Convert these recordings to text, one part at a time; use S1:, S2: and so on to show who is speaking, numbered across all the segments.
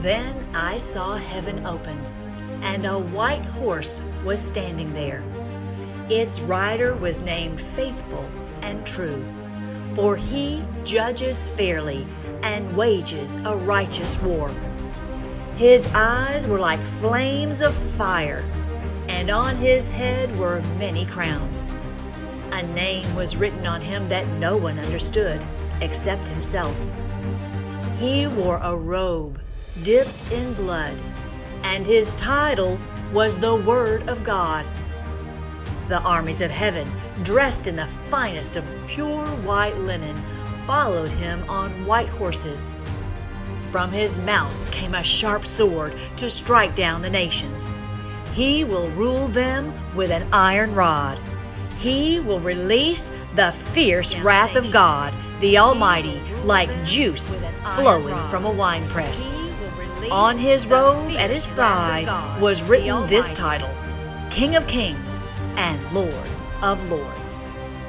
S1: Then I saw heaven opened, and a white horse was standing there. Its rider was named Faithful and True, for he judges fairly and wages a righteous war. His eyes were like flames of fire, and on his head were many crowns. A name was written on him that no one understood except himself. He wore a robe dipped in blood, and his title was the Word of God. The armies of heaven, dressed in the finest of pure white linen, followed him on white horses. From his mouth came a sharp sword to strike down the nations. He will rule them with an iron rod. He will release the fierce wrath of God, the Almighty, like juice flowing from a winepress. On his robe at his thigh was written this title: King of Kings and Lord of Lords.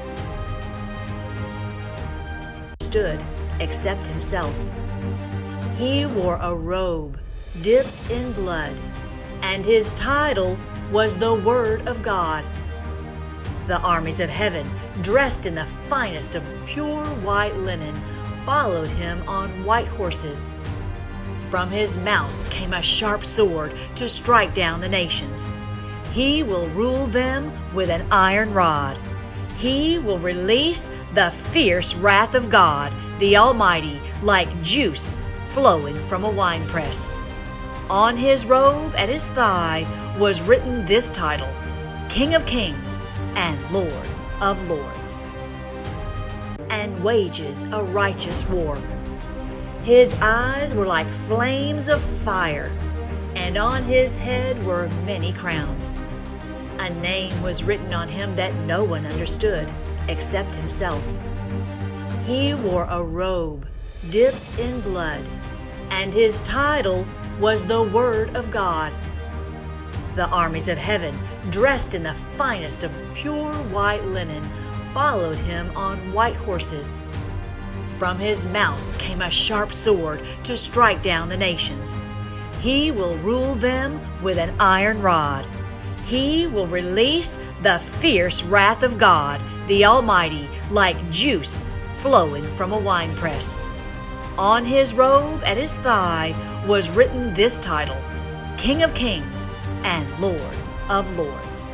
S1: Stood except himself. He wore a robe dipped in blood, and his title was the Word of God. The armies of heaven, dressed in the finest of pure white linen, followed him on white horses. From his mouth came a sharp sword to strike down the nations. He will rule them with an iron rod. He will release the fierce wrath of God, the Almighty, like juice flowing from a winepress. On his robe at his thigh was written this title: King of Kings and Lord of Lords. And wages a righteous war. His eyes were like flames of fire, and on his head were many crowns. A name was written on him that no one understood except himself. He wore a robe dipped in blood, and his title was the Word of God. The armies of heaven, dressed in the finest of pure white linen, followed him on white horses. From his mouth came a sharp sword to strike down the nations. He will rule them with an iron rod. He will release the fierce wrath of God, the Almighty, like juice flowing from a winepress. On his robe at his thigh was written this title: King of Kings and Lord of Lords.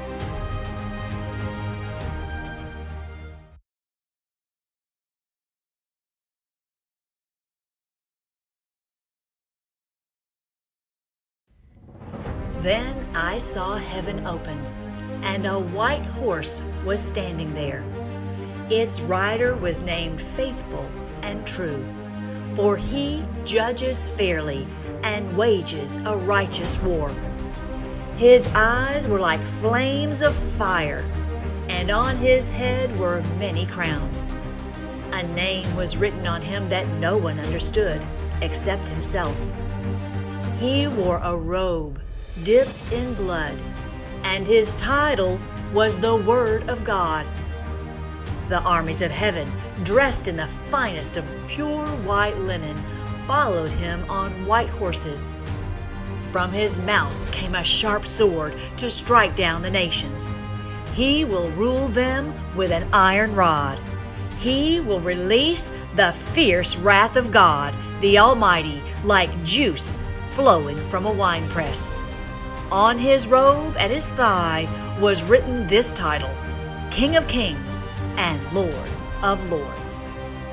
S1: Then I saw heaven opened, and a white horse was standing there. Its rider was named Faithful and True, for he judges fairly and wages a righteous war. His eyes were like flames of fire, and on his head were many crowns. A name was written on him that no one understood except himself. He wore a robe dipped in blood, and his title was the Word of God. The armies of heaven, dressed in the finest of pure white linen, followed him on white horses. From his mouth came a sharp sword to strike down the nations. He will rule them with an iron rod. He will release the fierce wrath of God, the Almighty, like juice flowing from a winepress. On his robe at his thigh was written this title: King of Kings and Lord of Lords.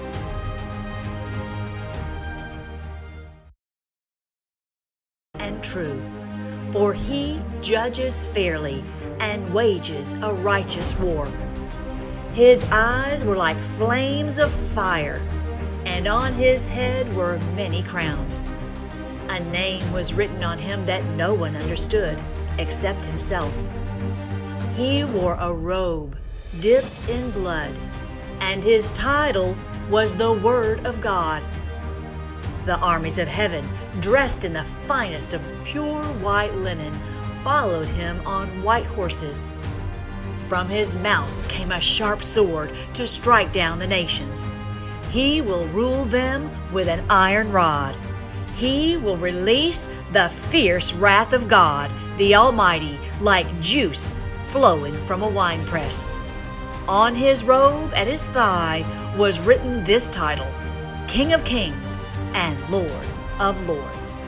S1: And true, for he judges fairly and wages a righteous war. His eyes were like flames of fire, and on his head were many crowns. A name was written on him that no one understood except himself. He wore a robe dipped in blood, and his title was the Word of God. The armies of heaven, dressed in the finest of pure white linen, followed him on white horses. From his mouth came a sharp sword to strike down the nations. He will rule them with an iron rod. He will release the fierce wrath of God, the Almighty, like juice flowing from a winepress. On his robe at his thigh was written this title, King of Kings and Lord of Lords.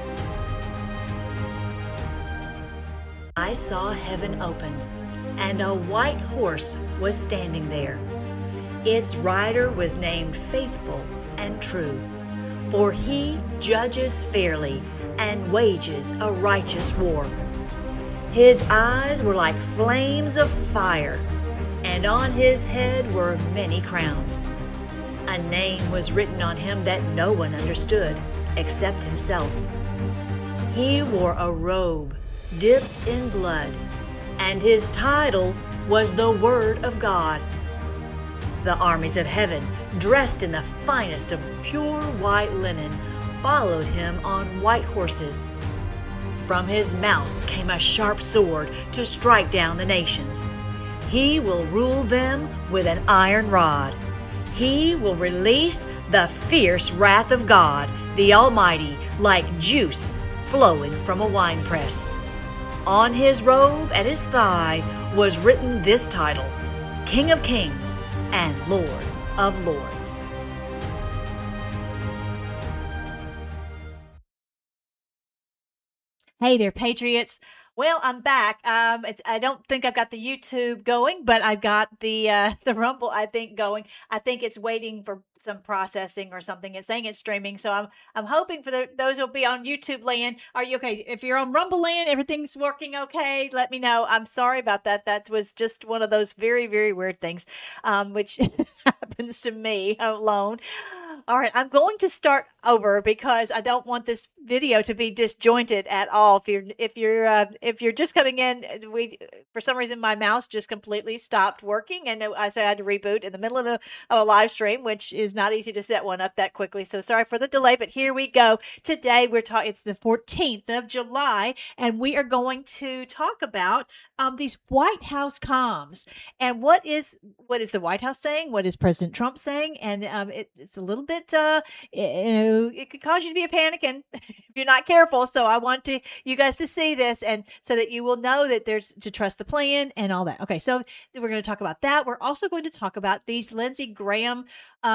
S1: I saw heaven opened, and a white horse was standing there. Its rider was named Faithful and True, for he judges fairly and wages a righteous war. His eyes were like flames of fire, and on his head were many crowns. A name was written on him that no one understood except himself. He wore a robe dipped in blood, and his title was the Word of God. The armies of heaven, dressed in the finest of pure white linen, followed him on white horses. From his mouth came a sharp sword to strike down the nations. He will rule them with an iron rod. He will release the fierce wrath of God, the Almighty, like juice flowing from a winepress. On his robe at his thigh was written this title, King of Kings and Lord of Lords. Hey there, Patriots. Well, I'm back. I don't think I've got the YouTube going, but I've got the the Rumble, I think, going. I think it's waiting for some processing or something. It's saying it's streaming, so I'm hoping for those who'll be on YouTube land. Are you okay? If you're on Rumble land, everything's working okay. Let me know. I'm sorry about that. That was just one of those very, very weird things, which happens to me alone. All right, I'm going to start over because I don't want this video to be disjointed at all. If you're just coming in, we for some reason my mouse just completely stopped working, and so I had to reboot in the middle of a live stream, which is not easy to set one up that quickly. So sorry for the delay, but here we go. Today we're talking. It's the 14th of July, and we are going to talk about these White House comms and what is the White House saying? What is President Trump saying? And it's a little bit, it could cause you to be a panicking if you're not careful. So I want you guys to see this, and so that you will know that there's to trust the plan and all that. Okay, so we're going to talk about that. We're also going to talk about these Lindsey Graham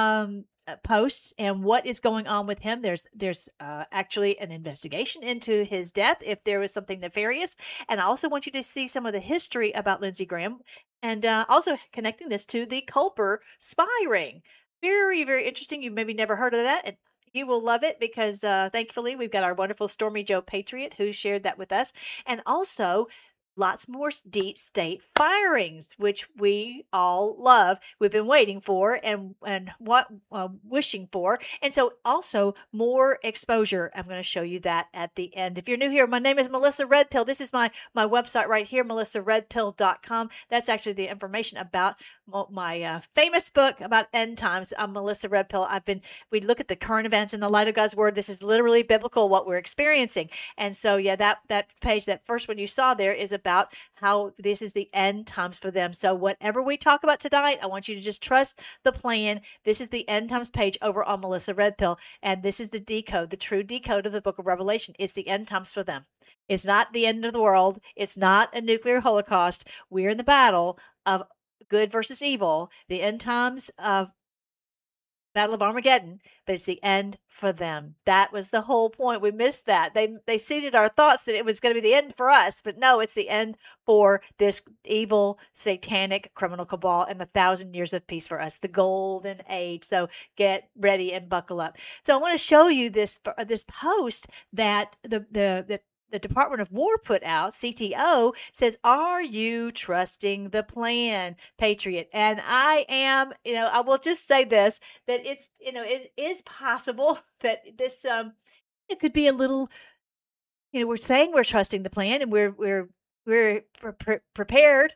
S1: posts and what is going on with him. There's actually an investigation into his death if there was something nefarious, and I also want you to see some of the history about Lindsey Graham, and also connecting this to the Culper spy ring. Very, very interesting. You've maybe never heard of that, and you will love it because thankfully we've got our wonderful Stormy Joe Patriot who shared that with us, and also lots more deep state firings, which we all love. We've been waiting for and what wishing for, and so also more exposure. I'm going to show you that at the end. If you're new here, my name is Melissa Redpill. This is my website right here, melissaredpill.com. That's actually the information about my famous book about end times. I'm Melissa Redpill. We look at the current events in the light of God's word. This is literally biblical, what we're experiencing. And so, yeah, that page, that first one you saw there, is about how this is the end times for them. So whatever we talk about tonight, I want you to just trust the plan. This is the end times page over on Melissa Redpill. And this is the decode, the true decode of the book of Revelation. It's the end times for them. It's not the end of the world. It's not a nuclear holocaust. We're in the battle of good versus evil, the end times of Battle of Armageddon, but it's the end for them. That was the whole point. We missed that. They seeded our thoughts that it was going to be the end for us, but no, it's the end for this evil, satanic, criminal cabal and 1,000 years of peace for us, the golden age. So get ready and buckle up. So I want to show you this post that the Department of War put out, CTO, says, "Are you trusting the plan, Patriot?" And I am, I will just say this, that it's, it is possible that this, it could be a little, we're saying we're trusting the plan and we're prepared,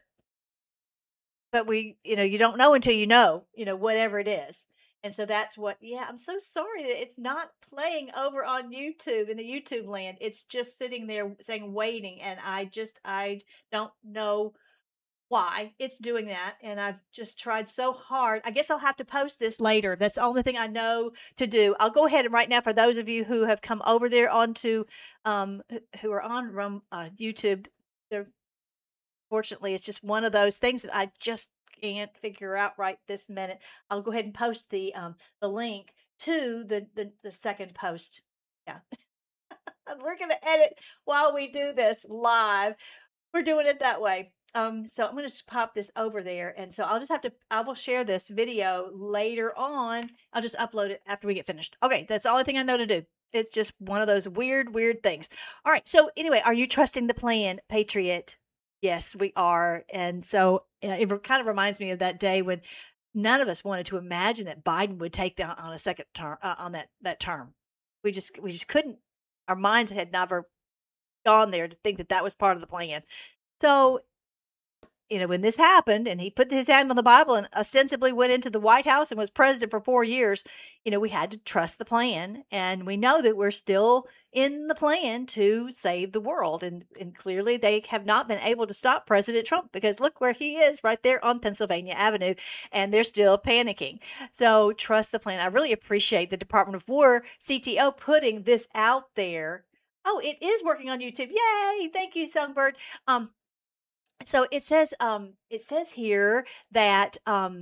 S1: but you don't know until whatever it is. And so that's I'm so sorry that it's not playing over on YouTube in the YouTube land. It's just sitting there saying waiting. And I don't know why it's doing that. And I've just tried so hard. I guess I'll have to post this later. That's the only thing I know to do. I'll go ahead and right now, for those of you who have come over there onto, who are on YouTube, they're, fortunately, it's just one of those things that I just can't figure out right this minute. I'll go ahead and post the link to the second post. Yeah. We're going to edit while we do this live. We're doing it that way. So I'm going to just pop this over there. And so I will share this video later on. I'll just upload it after we get finished. Okay. That's the only thing I know to do. It's just one of those weird things. All right. So anyway, are you trusting the plan, Patriot? Yes, we are. And so it kind of reminds me of that day when none of us wanted to imagine that Biden would take that on a second term, on that term. We just couldn't. Our minds had never gone there to think that that was part of the plan. So, when this happened and he put his hand on the Bible and ostensibly went into the White House and was president for 4 years, we had to trust the plan. And we know that we're still in the plan to save the world. And clearly they have not been able to stop President Trump, because look where he is right there on Pennsylvania Avenue, and they're still panicking. So trust the plan. I really appreciate the Department of War CTO putting this out there. Oh, it is working on YouTube. Yay. Thank you, Songbird. So it says here that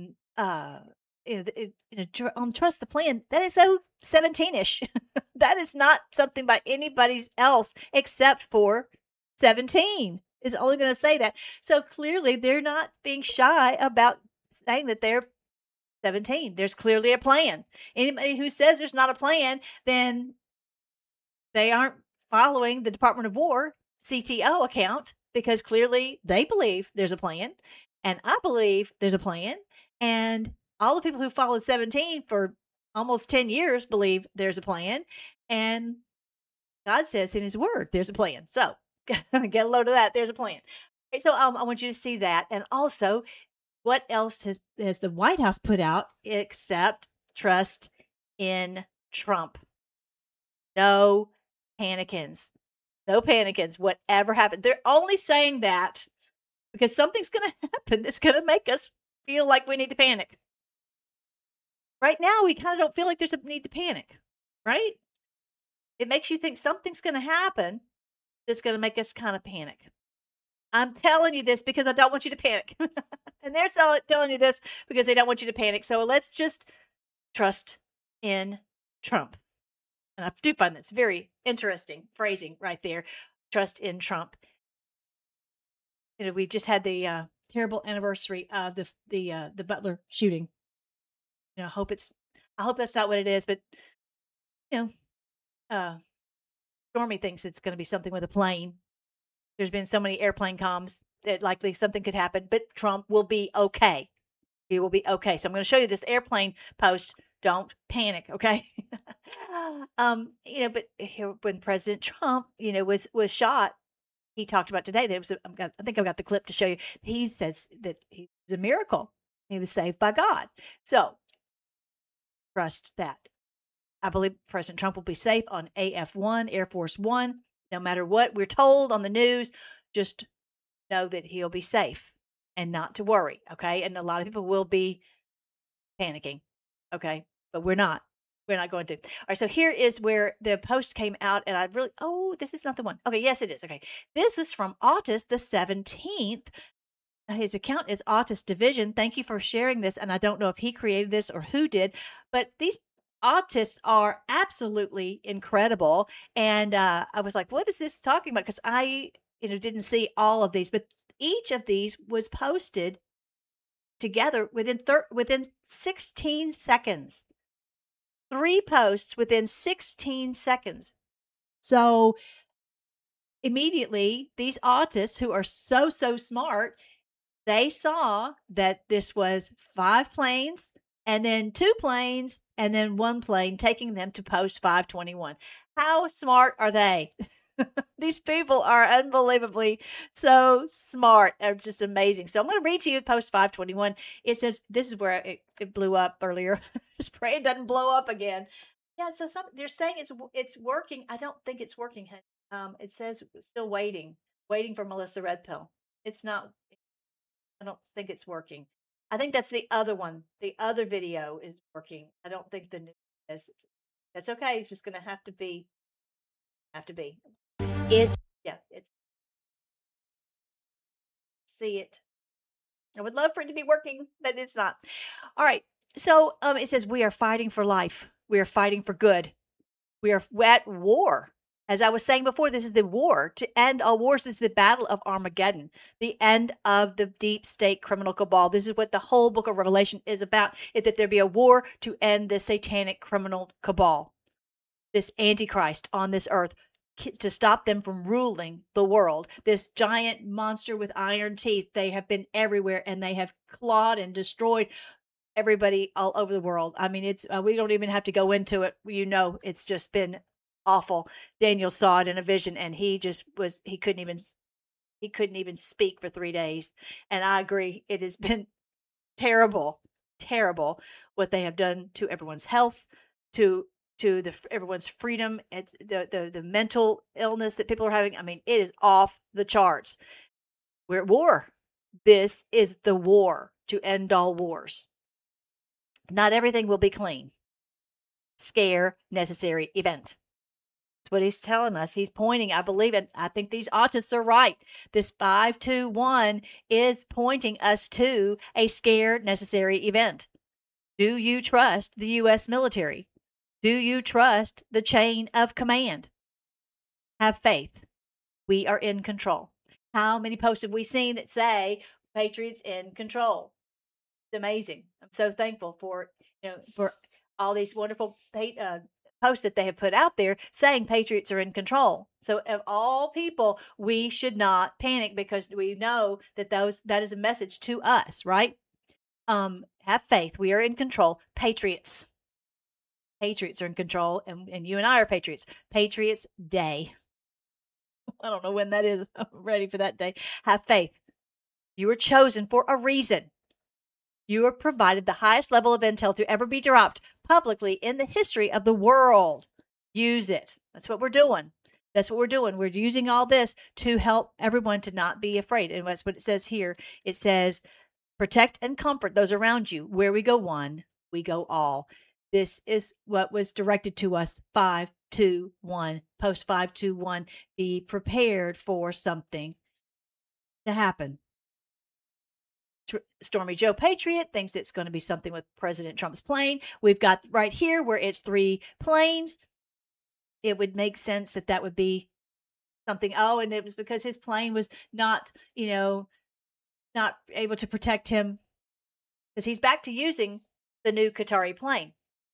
S1: trust the plan. That is so 17ish. That is not something by anybody else except for 17 is only going to say that. So clearly they're not being shy about saying that they're 17. There's clearly a plan. Anybody who says there's not a plan, then they aren't following the Department of War CTO account, because clearly they believe there's a plan, and I believe there's a plan, and all the people who followed 17 for almost 10 years believe there's a plan, and God says in his word there's a plan. So get a load of that. There's a plan. Okay, so I want you to see that. And also, what else has the White House put out except trust in Trump? No panicins. No panicins. Whatever happened, they're only saying that because something's going to happen that's going to make us feel like we need to panic. Right now, we kind of don't feel like there's a need to panic, right? It makes you think something's going to happen that's going to make us kind of panic. I'm telling you this because I don't want you to panic. And they're telling you this because they don't want you to panic. So let's just trust in Trump. And I do find that's very interesting phrasing right there. Trust in Trump. We just had the terrible anniversary of the Butler shooting. I hope that's not what it is, but Stormy thinks it's going to be something with a plane. There's been so many airplane comms that likely something could happen, but Trump will be okay. He will be okay. So I'm going to show you this airplane post. Don't panic, okay? But here, when President Trump, was shot, he talked about today that it was. I think I've got the clip to show you. He says that he was a miracle. He was saved by God. So trust that. I believe President Trump will be safe on AF-1, Air Force One. No matter what we're told on the news, just know that he'll be safe and not to worry, okay? And a lot of people will be panicking, okay? But we're not. We're not going to. All right, so here is where the post came out, and this is not the one. Okay, yes, it is. Okay, this was from Autist the 17th. His account is Autist Division. Thank you for sharing this, and I don't know if he created this or who did, but these autists are absolutely incredible. And I was like, what is this talking about? Because I didn't see all of these, but each of these was posted together within 16 seconds. 3 posts within 16 seconds. So immediately, these autists who are so smart, they saw that this was 5 planes and then 2 planes and then 1 plane taking them to post 521. How smart are they? These people are unbelievably so smart. They're just amazing. So I'm going to read to you post 521. It says, this is where it blew up earlier. Just pray it doesn't blow up again. Yeah, so they're saying it's working. I don't think it's working. It says still waiting for Melissa Redpill. It's not. I don't think it's working. I think that's the other one. The other video is working. I don't think the new is. That's okay. It's just going to have to be. Is yeah. It's see it. I would love for it to be working, but it's not. All right. So it says we are fighting for life. We are fighting for good. We are at war. As I was saying before, this is the war to end all wars. This is the battle of Armageddon, the end of the deep state criminal cabal. This is what the whole book of Revelation is about, is that there be a war to end the satanic criminal cabal, this antichrist on this earth, to stop them from ruling the world. This giant monster with iron teeth, they have been everywhere and they have clawed and destroyed everybody all over the world. I mean, it's we don't even have to go into it. It's just been awful. Daniel saw it in a vision, and he couldn't even speak for 3 days. And I agree, it has been terrible, terrible what they have done to everyone's health, to everyone's freedom, and the mental illness that people are having. I mean, it is off the charts. We're at war. This is the war to end all wars. Not everything will be clean. Scare, necessary event. That's what he's telling us. He's pointing, I believe, and I think these autists are right. This 521 is pointing us to a scare, necessary event. Do you trust the U.S. military? Do you trust the chain of command? Have faith. We are in control. How many posts have we seen that say Patriots in control? It's amazing. I'm so thankful for all these wonderful posts that they have put out there saying Patriots are in control. So of all people, we should not panic, because we know that that is a message to us, right? Have faith. We are in control. Patriots are in control, and you and I are patriots. Patriots Day. I don't know when that is. I'm ready for that day. Have faith. You were chosen for a reason. You are provided the highest level of intel to ever be dropped publicly in the history of the world. Use it. That's what we're doing. We're using all this to help everyone to not be afraid. And that's what it says here. It says, protect and comfort those around you. Where we go one, we go all. This is what was directed to us. 521, post 521. Be prepared for something to happen. Stormy Joe Patriot thinks it's going to be something with President Trump's plane. We've got right here where it's 3 planes. It would make sense that would be something. Oh, and it was because his plane was not able to protect him, because he's back to using the new Qatari plane.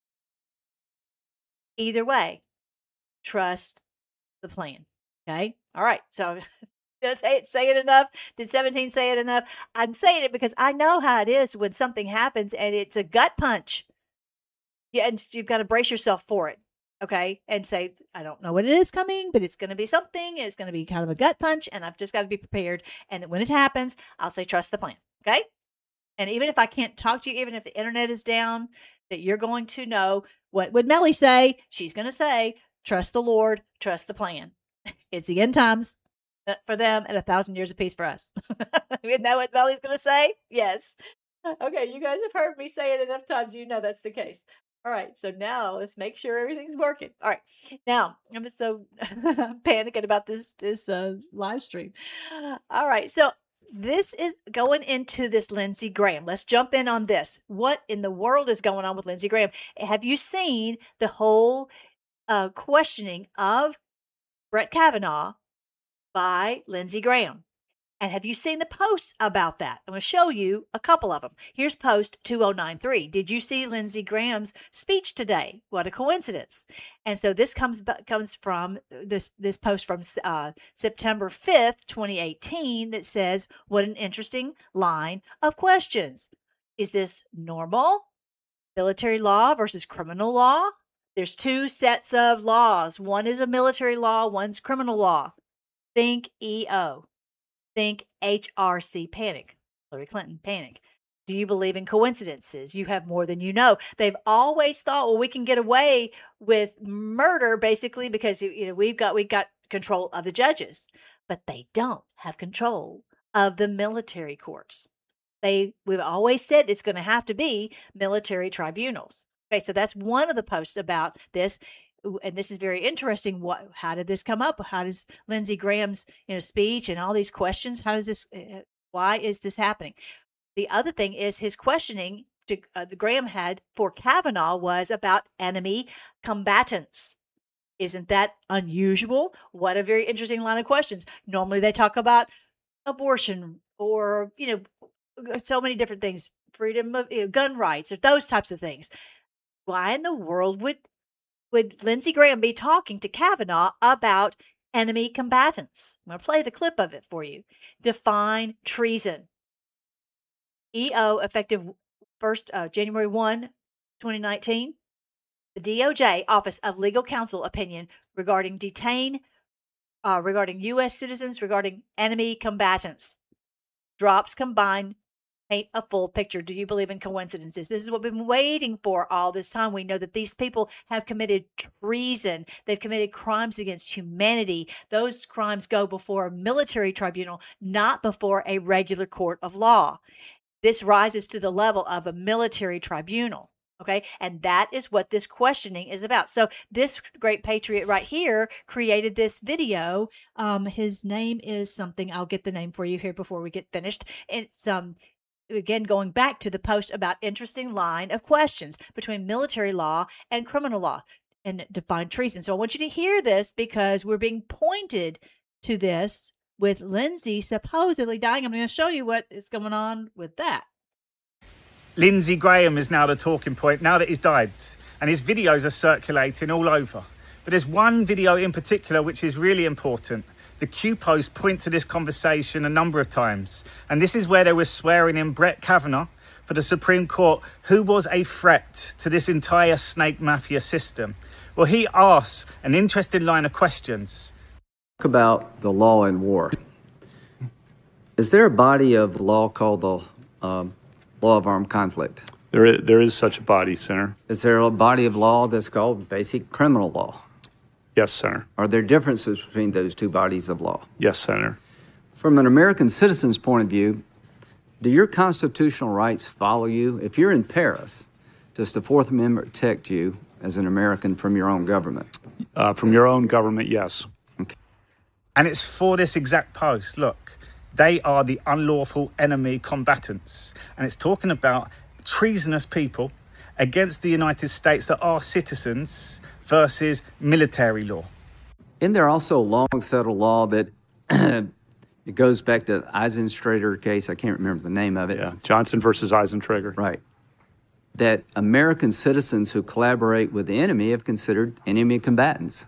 S1: Either way, trust the plan. Okay? All right. So did I say it enough? Did 17 say it enough? I'm saying it because I know how it is when something happens and it's a gut punch. Yeah, and you've got to brace yourself for it. Okay? And say, I don't know what it is coming, but it's going to be something. It's going to be kind of a gut punch, and I've just got to be prepared. And when it happens, I'll say, trust the plan. Okay? And even if I can't talk to you, even if the internet is down, that you're going to know, what would Melly say? She's going to say, trust the Lord, trust the plan. It's the end times for them and 1,000 years of peace for us. Isn't that what Melly's going to say? Yes. Okay, you guys have heard me say it enough times. You know that's the case. All right, so now let's make sure everything's working. All right, now I'm so panicking about this live stream. All right, so this is going into this Lindsey Graham. Let's jump in on this. What in the world is going on with Lindsey Graham? Have you seen the whole questioning of Brett Kavanaugh by Lindsey Graham? And have you seen the posts about that? I'm going to show you a couple of them. Here's post 2093. Did you see Lindsey Graham's speech today? What a coincidence. And so this comes from this post from September 5th, 2018 that says, what an interesting line of questions. Is this normal? Military law versus criminal law? There's 2 sets of laws. One is a military law, one's criminal law. Think EO. Think HRC panic, Hillary Clinton panic. Do you believe in coincidences? You have more than you know. They've always thought, well, we can get away with murder basically because we've got control of the judges, but they don't have control of the military courts. we've always said it's going to have to be military tribunals. Okay, so that's one of the posts about this. And this is very interesting. How did this come up? How does Lindsey Graham's speech and all these questions? Why is this happening? The other thing is his questioning the Graham had for Kavanaugh was about enemy combatants. Isn't that unusual? What a very interesting line of questions. Normally they talk about abortion or so many different things, freedom of gun rights or those types of things. Why in the world would Lindsey Graham be talking to Kavanaugh about enemy combatants? I'm going to play the clip of it for you. Define treason. EO effective January 1, 2019. The DOJ Office of Legal Counsel opinion regarding regarding U.S. citizens regarding enemy combatants. Drops combined paint a full picture. Do you believe in coincidences? This is what we've been waiting for all this time. We know that these people have committed treason. They've committed crimes against humanity. Those crimes go before a military tribunal, not before a regular court of law. This rises to the level of a military tribunal. Okay. And that is what this questioning is about. So this great patriot right here created this video. His name is something. I'll get the name for you here before we get finished. It's, again, going back to the post about interesting line of questions between military law and criminal law and define treason. So I want you to hear this because we're being pointed to this with Lindsey supposedly dying. I'm going to show you what is going on with that.
S2: Lindsey Graham is now the talking point now that he's died, and his videos are circulating all over. But there's one video in particular which is really important. The Q post point to this conversation a number of times, and this is where they were swearing in Brett Kavanaugh for the Supreme Court, who was a threat to this entire snake mafia system. Well, he asks an interesting line of questions.
S3: Talk about the law in war. Is there a body of law called the law of armed conflict?
S4: There is such a body, Senator.
S3: Is there a body of law that's called basic criminal law?
S4: Yes, Senator.
S3: Are there differences between those two bodies of law?
S4: Yes, Senator.
S3: From an American citizen's point of view, do your constitutional rights follow you? If you're in Paris, does the Fourth Amendment protect you as an American from your own government?
S4: From your own government, yes.
S3: Okay.
S2: And it's for this exact post. Look. They are the unlawful enemy combatants. And it's talking about treasonous people against the United States that are citizens versus military law.
S3: Isn't there also a long-settled law that it goes back to the Eisentrager case? I can't remember the name of it.
S4: Yeah, Johnson versus Eisentrager.
S3: Right. That American citizens who collaborate with the enemy have considered enemy combatants.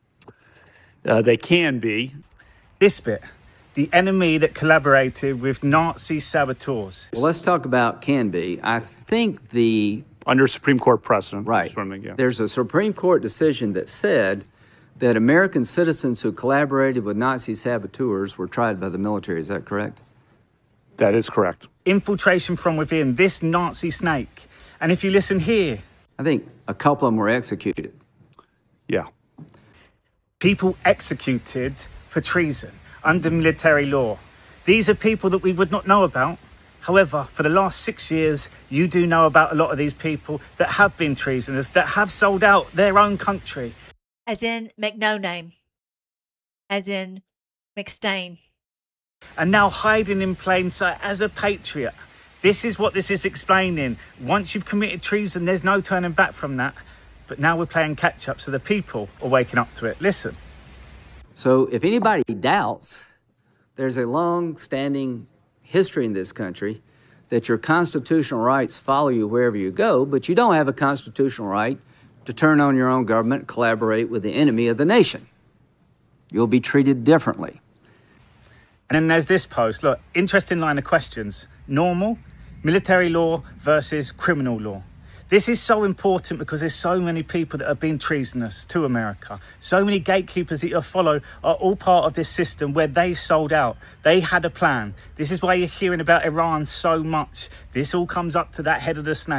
S4: They can be.
S2: This bit. The enemy that collaborated with Nazi saboteurs.
S3: Well, let's talk about can be. I think
S4: under Supreme Court precedent.
S3: Right. There's a Supreme Court decision that said that American citizens who collaborated with Nazi saboteurs were tried by the military. Is that correct?
S4: That is correct.
S2: Infiltration from within, this Nazi snake. And if you listen here.
S3: I think a couple of them were executed.
S4: Yeah.
S2: People executed for treason. Under military law. These are people that we would not know about. However, for the last 6 years, you do know about a lot of these people that have been treasonous, that have sold out their own country.
S1: As in McNo-Name. As in McStain.
S2: And now hiding in plain sight as a patriot. This is what this is explaining. Once you've committed treason, there's no turning back from that. But now we're playing catch up, so the people are waking up to it. Listen.
S3: So if anybody doubts, there's a long-standing history in this country that your constitutional rights follow you wherever you go, but you don't have a constitutional right to turn on your own government, collaborate with the enemy of the nation. You'll be treated differently.
S2: And then there's this post. Look, interesting line of questions. Normal, military law versus criminal law. This is so important because there's so many people that have been treasonous to America. So many gatekeepers that you follow are all part of this system where they sold out. They had a plan. This is why you're hearing about Iran so much. This all comes up to that head of the snake.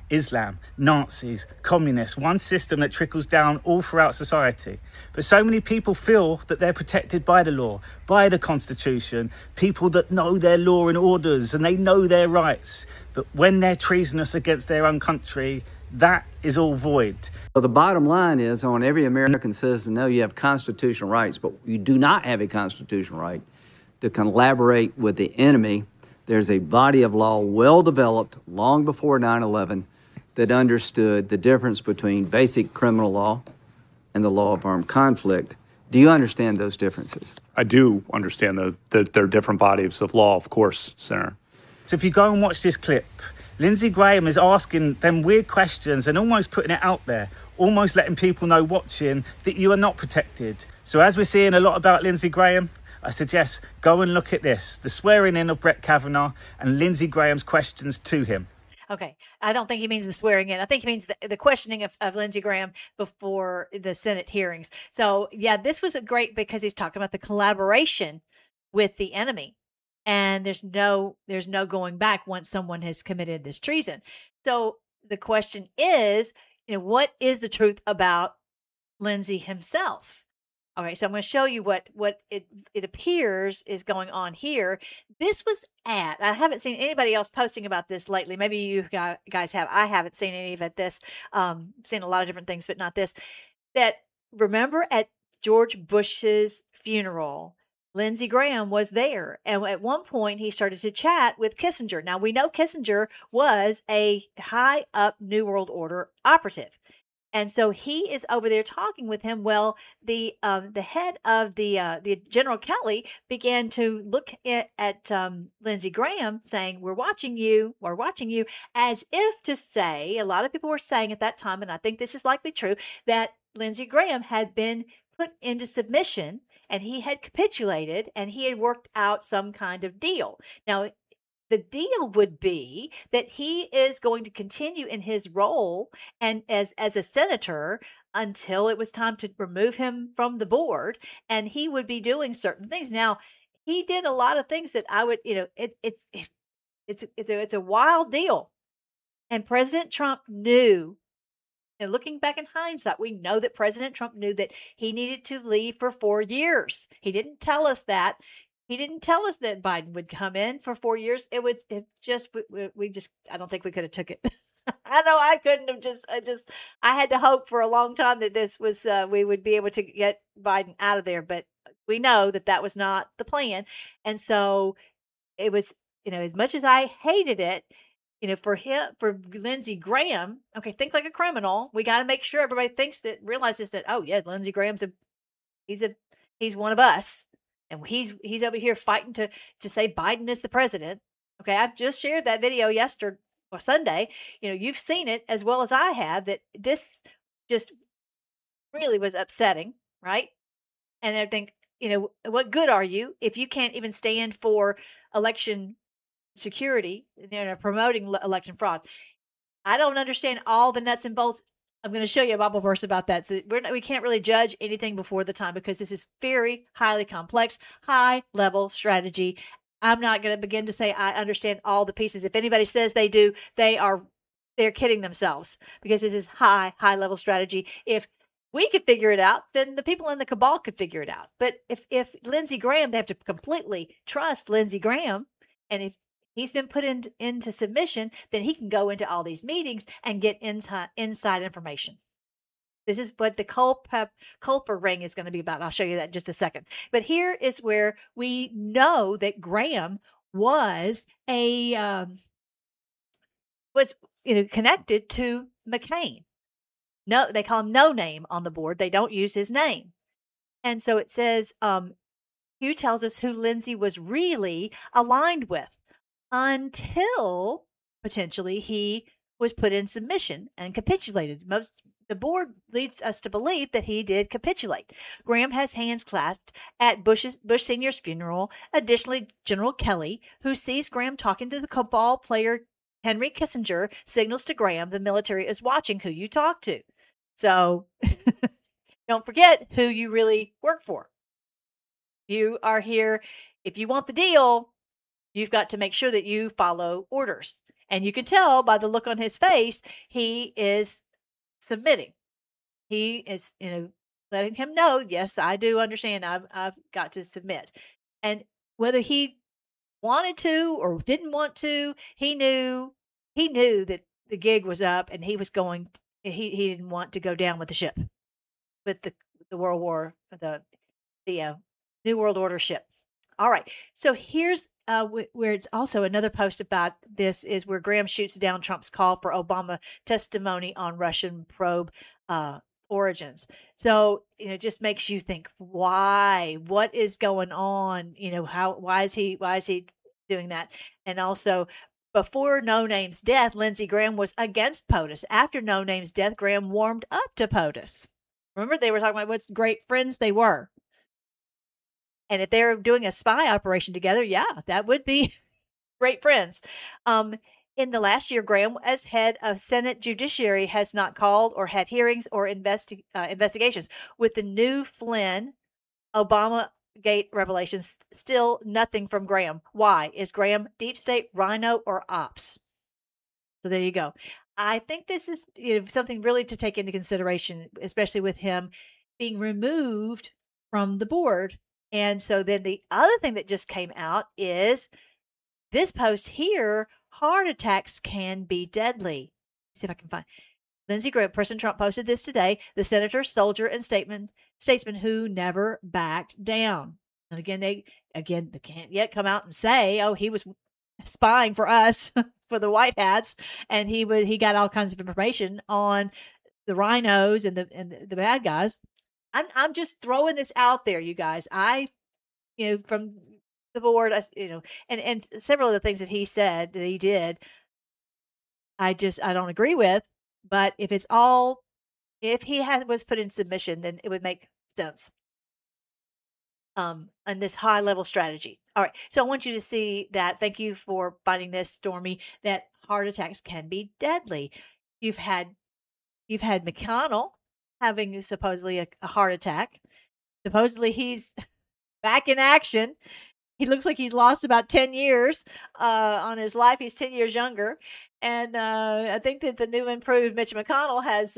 S2: Islam, Nazis, communists, one system that trickles down all throughout society. But so many people feel that they're protected by the law, by the Constitution, people that know their law and orders and they know their rights. But when they're treasonous against their own country, that is all void.
S3: So the bottom line is, I want every American citizen to know you have constitutional rights, but you do not have a constitutional right to collaborate with the enemy. There's a body of law well developed long before 9/11 that understood the difference between basic criminal law and the law of armed conflict. Do you understand those differences?
S4: I do understand that there are different bodies of law, of course, Senator.
S2: So if you go and watch this clip, Lindsey Graham is asking them weird questions and almost putting it out there, almost letting people know watching that you are not protected. So as we're seeing a lot about Lindsey Graham, I suggest go and look at this, the swearing in of Brett Kavanaugh and Lindsey Graham's questions to him.
S1: Okay, I don't think he means the swearing in. I think he means the questioning of Lindsey Graham before the Senate hearings. So, yeah, this was great because he's talking about the collaboration with the enemy. And there's no going back once someone has committed this treason. So the question is, what is the truth about Lindsey himself? All right, so I'm going to show you what it appears is going on here. This was I haven't seen anybody else posting about this lately. Maybe you guys have. I haven't seen any of this. Seen a lot of different things, but not this. That remember at George Bush's funeral, Lindsey Graham was there. And at one point, he started to chat with Kissinger. Now, we know Kissinger was a high up New World Order operative. And so he is over there talking with him. Well, the head of the General Kelly began to look at Lindsey Graham saying, we're watching you, as if to say, a lot of people were saying at that time, and I think this is likely true, that Lindsey Graham had been put into submission and he had capitulated and he had worked out some kind of deal. Now, the deal would be that he is going to continue in his role and as a senator until it was time to remove him from the board, and he would be doing certain things. Now, he did a lot of things that I would, it's a wild deal, and President Trump knew. And looking back in hindsight, we know that President Trump knew that he needed to leave for 4 years. He didn't tell us that. He didn't tell us that Biden would come in for 4 years. I don't think we could have took it. I know I couldn't have I had to hope for a long time that this was, we would be able to get Biden out of there. But we know that was not the plan. And so it was, as much as I hated it, for Lindsey Graham, okay, think like a criminal. We got to make sure everybody realizes that, oh yeah, Lindsey Graham's he's one of us. And he's over here fighting to say Biden is the president. Okay, I've just shared that video Sunday. You've seen it as well as I have, that this just really was upsetting, right? And I think, what good are you if you can't even stand for election security, promoting election fraud? I don't understand all the nuts and bolts. I'm going to show you a Bible verse about that. So we can't really judge anything before the time because this is very highly complex, high-level strategy. I'm not going to begin to say I understand all the pieces. If anybody says they do, they're kidding themselves because this is high-level strategy. If we could figure it out, then the people in the cabal could figure it out. But if Lindsey Graham, they have to completely trust Lindsey Graham, and if he's been put into submission, then he can go into all these meetings and get inside information. This is what the Culper ring is going to be about. I'll show you that in just a second. But here is where we know that Graham was connected to McCain. No, they call him No Name on the board. They don't use his name. And so it says, Hugh tells us who Lindsey was really aligned with, until potentially he was put in submission and capitulated. The board leads us to believe that he did capitulate. Graham has hands clasped at Bush Sr.'s funeral. Additionally, General Kelly, who sees Graham talking to the cabal player Henry Kissinger, signals to Graham the military is watching who you talk to. So don't forget who you really work for. You are here. If you want the deal, you've got to make sure that you follow orders. And you can tell by the look on his face, he is submitting. He is, letting him know, yes, I do understand. I've got to submit. And whether he wanted to or didn't want to, he knew that the gig was up, and he was going. He didn't want to go down with the ship, with the World War, the New World Order ship. All right. So here's where it's also another post about this is where Graham shoots down Trump's call for Obama testimony on Russian probe origins. So, just makes you think, why? What is going on? Why is he doing that? And also, before No Name's death, Lindsey Graham was against POTUS. After No Name's death, Graham warmed up to POTUS. Remember, they were talking about what great friends they were. And if they're doing a spy operation together, yeah, that would be great friends. In the last year, Graham, as head of Senate Judiciary, has not called or had hearings or investigations. With the new Flynn Obamagate revelations, still nothing from Graham. Why? Is Graham deep state, rhino, or ops? So there you go. I think this is something really to take into consideration, especially with him being removed from the board. And so then the other thing that just came out is this post here, heart attacks can be deadly. Let's see if I can find Lindsey Graham. President Trump posted this today. The senator, soldier, and statesman who never backed down. And again, they can't yet come out and say, oh, he was spying for us, for the White Hats, and he got all kinds of information on the rhinos and the bad guys. I'm just throwing this out there, you guys. From the board, and several of the things that he said that he did, I don't agree with. But if he was put in submission, then it would make sense. And this high level strategy. All right. So I want you to see that. Thank you for finding this, Stormy, that heart attacks can be deadly. You've had McConnell having supposedly a heart attack. Supposedly he's back in action. He looks like he's lost about 10 years on his life. He's 10 years younger. And I think that the new improved Mitch McConnell has,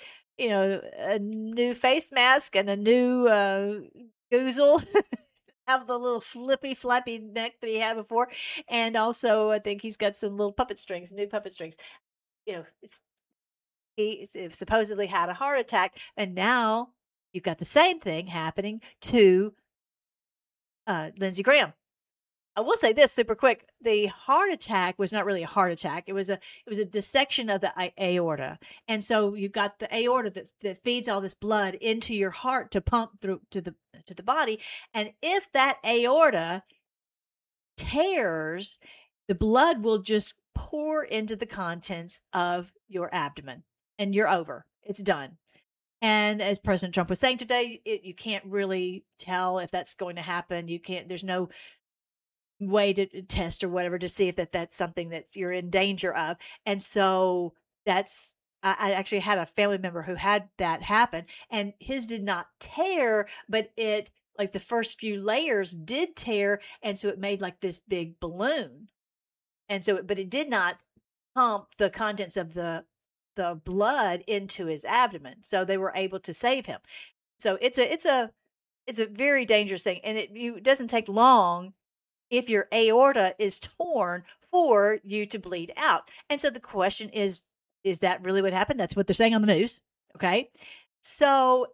S1: a new face mask and a new goozle. Have the little flappy neck that he had before. And also, I think he's got some little new puppet strings. He supposedly had a heart attack, and now you've got the same thing happening to Lindsey Graham. I will say this super quick: the heart attack was not really a heart attack. It was a dissection of the aorta, and so you've got the aorta that feeds all this blood into your heart to pump through to the body, and if that aorta tears, the blood will just pour into the contents of your abdomen. And you're over. It's done. And as President Trump was saying today, you can't really tell if that's going to happen. There's no way to test or whatever to see if that's something that you're in danger of. And so I actually had a family member who had that happen, and his did not tear, but it, like the first few layers did tear. And so it made like this big balloon. And so, but it did not pump the contents of the blood into his abdomen, so they were able to save him. So it's a very dangerous thing, and it doesn't take long if your aorta is torn for you to bleed out. And so the question is that really what happened? That's what they're saying on the news. Okay, so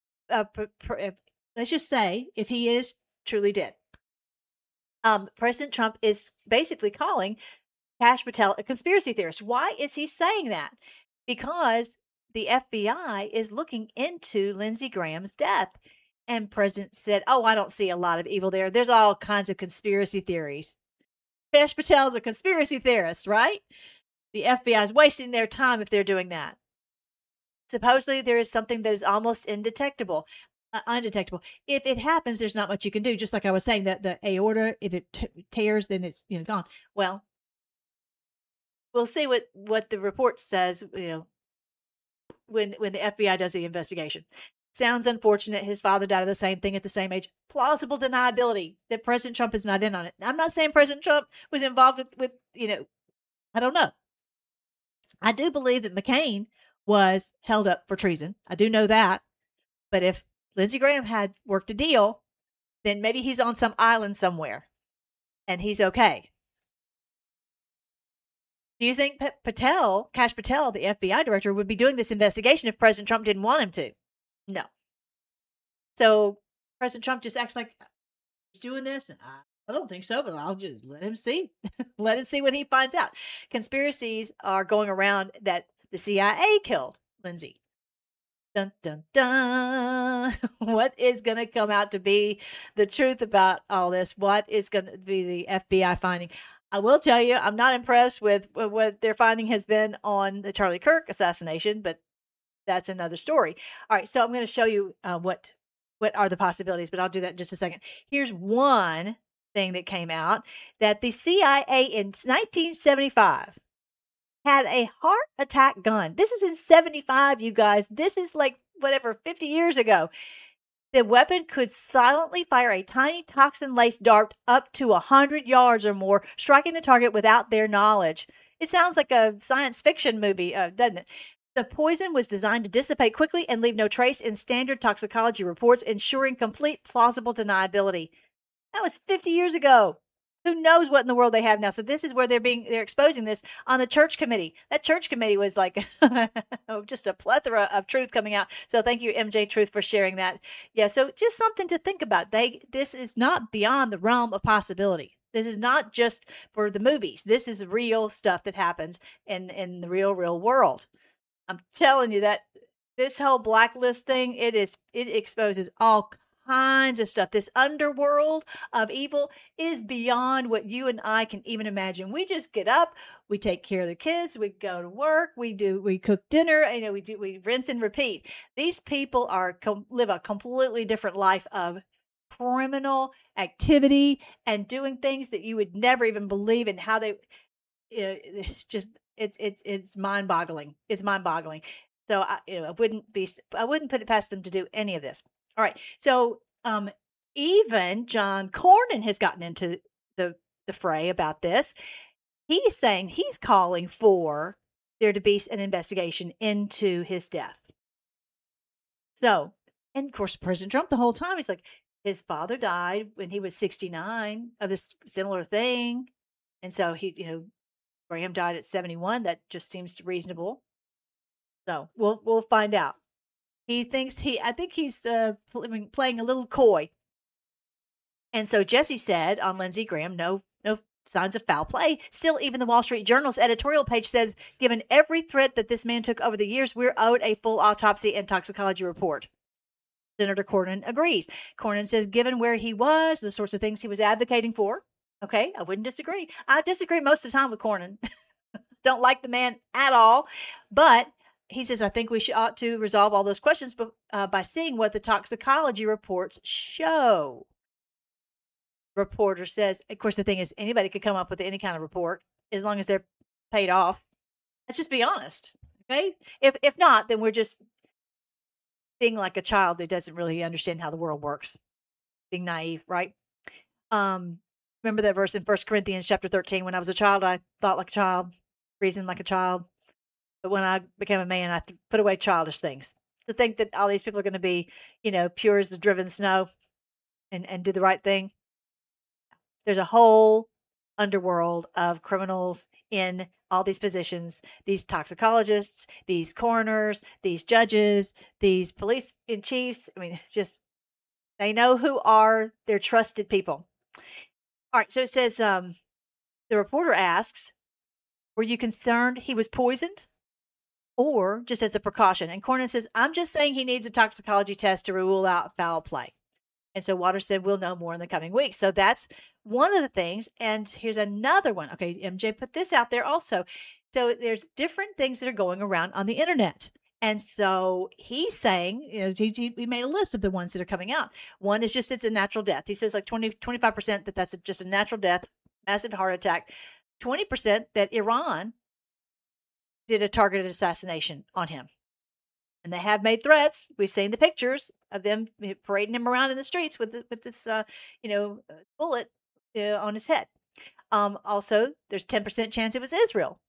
S1: let's just say if he is truly dead, President Trump is basically calling Kash Patel a conspiracy theorist. Why is he saying that? Because the FBI is looking into Lindsey Graham's death. And President said, oh, I don't see a lot of evil there. There's all kinds of conspiracy theories. Kash Patel is a conspiracy theorist, right? The FBI is wasting their time if they're doing that. Supposedly there is something that is almost undetectable. If it happens, there's not much you can do. Just like I was saying, that the aorta, if it tears, then it's gone. Well, we'll see what the report says, when the FBI does the investigation. Sounds unfortunate. His father died of the same thing at the same age. Plausible deniability that President Trump is not in on it. I'm not saying President Trump was involved with I don't know. I do believe that McCain was held up for treason. I do know that. But if Lindsey Graham had worked a deal, then maybe he's on some island somewhere and he's okay. Do you think Kash Patel, the FBI director, would be doing this investigation if President Trump didn't want him to? No. So President Trump just acts like he's doing this, and I don't think so, but I'll just let him see. Let him see what he finds out. Conspiracies are going around that the CIA killed Lindsey. Dun, dun, dun. What is going to come out to be the truth about all this? What is going to be the FBI finding? I will tell you, I'm not impressed with what their finding has been on the Charlie Kirk assassination, but that's another story. All right, so I'm going to show you what are the possibilities, but I'll do that in just a second. Here's one thing that came out, that the CIA in 1975 had a heart attack gun. This is in 75, you guys. This is like, 50 years ago. The weapon could silently fire a tiny toxin-laced dart up to 100 yards or more, striking the target without their knowledge. It sounds like a science fiction movie, doesn't it? The poison was designed to dissipate quickly and leave no trace in standard toxicology reports, ensuring complete plausible deniability. That was 50 years ago. Who knows what in the world they have now? So this is where they're exposing this on the church committee. That church committee was like just a plethora of truth coming out. So thank you, MJ Truth, for sharing that. Yeah, so just something to think about. This is not beyond the realm of possibility. This is not just for the movies. This is real stuff that happens in the real world. I'm telling you that this whole blacklist thing, it exposes all kinds of stuff. This underworld of evil is beyond what you and I can even imagine. We just get up, we take care of the kids, we go to work, we cook dinner, we rinse and repeat. These people live a completely different life of criminal activity and doing things that you would never even believe in how they. It's mind-boggling. It's mind-boggling. So I wouldn't put it past them to do any of this. All right. So even John Cornyn has gotten into the fray about this. He's saying he's calling for there to be an investigation into his death. So, and of course, President Trump the whole time, he's like, his father died when he was 69 of this similar thing. And so Graham died at 71. That just seems reasonable. So we'll find out. He thinks I think he's playing a little coy. And so Jesse said on Lindsey Graham, no signs of foul play. Still, even the Wall Street Journal's editorial page says, given every threat that this man took over the years, we're owed a full autopsy and toxicology report. Senator Cornyn agrees. Cornyn says, given where he was, the sorts of things he was advocating for. Okay, I wouldn't disagree. I disagree most of the time with Cornyn. Don't like the man at all. But he says, I think we ought to resolve all those questions by seeing what the toxicology reports show. Reporter says, of course, the thing is, anybody could come up with any kind of report as long as they're paid off. Let's just be honest. Okay? If not, then we're just being like a child that doesn't really understand how the world works. Being naive, right? Remember that verse in 1 Corinthians chapter 13, when I was a child, I thought like a child, reasoned like a child. But when I became a man, I put away childish things. To think that all these people are going to be, pure as the driven snow and do the right thing. There's a whole underworld of criminals in all these positions, these toxicologists, these coroners, these judges, these police in chiefs. I mean, it's just, they know who are their trusted people. All right, so it says, the reporter asks, were you concerned he was poisoned? Or just as a precaution? And Cornyn says, I'm just saying he needs a toxicology test to rule out foul play. And so Waters said, we'll know more in the coming weeks. So that's one of the things. And here's another one. Okay, MJ put this out there also. So there's different things that are going around on the internet. And so he's saying, we made a list of the ones that are coming out. One is just, it's a natural death. He says like 25% that's just a natural death, massive heart attack. 20% that Iran did a targeted assassination on him. And they have made threats. We've seen the pictures of them parading him around in the streets with this, bullet on his head. Also, there's 10% chance it was Israel.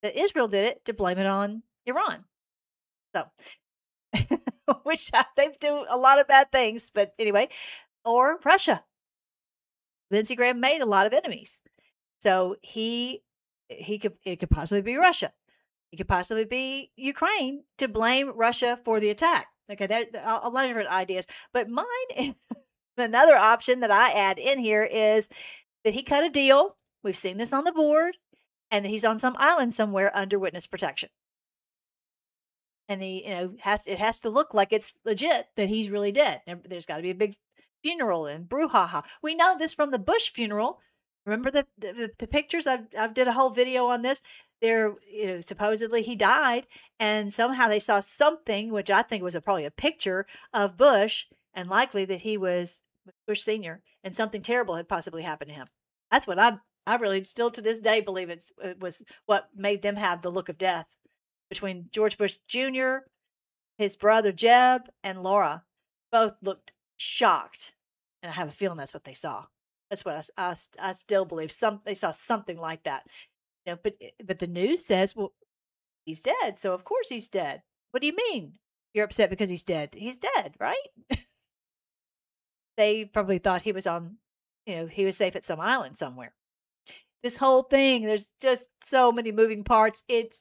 S1: that Israel did it to blame it on Iran. So, which they do a lot of bad things, but anyway, or Russia. Lindsey Graham made a lot of enemies. So it could possibly be Russia. It could possibly be Ukraine to blame Russia for the attack. Okay, there a lot of different ideas. But mine, another option that I add in here is that he cut a deal. We've seen this on the board, and that he's on some island somewhere under witness protection. And he, it has to look like it's legit that he's really dead. There's got to be a big funeral and brouhaha. We know this from the Bush funeral. Remember the pictures? I've did a whole video on this. There, supposedly he died, and somehow they saw something, which I think was probably a picture of Bush, and likely that he was Bush Sr., and something terrible had possibly happened to him. That's what I really still to this day believe it was what made them have the look of death. Between George Bush Jr., his brother Jeb, and Laura, both looked shocked, and I have a feeling that's what they saw. That's what I still believe. They saw something like that. But the news says, well, he's dead, so of course he's dead. What do you mean you're upset because he's dead? He's dead, right? They probably thought he was on, he was safe at some island somewhere. This whole thing, there's just so many moving parts. It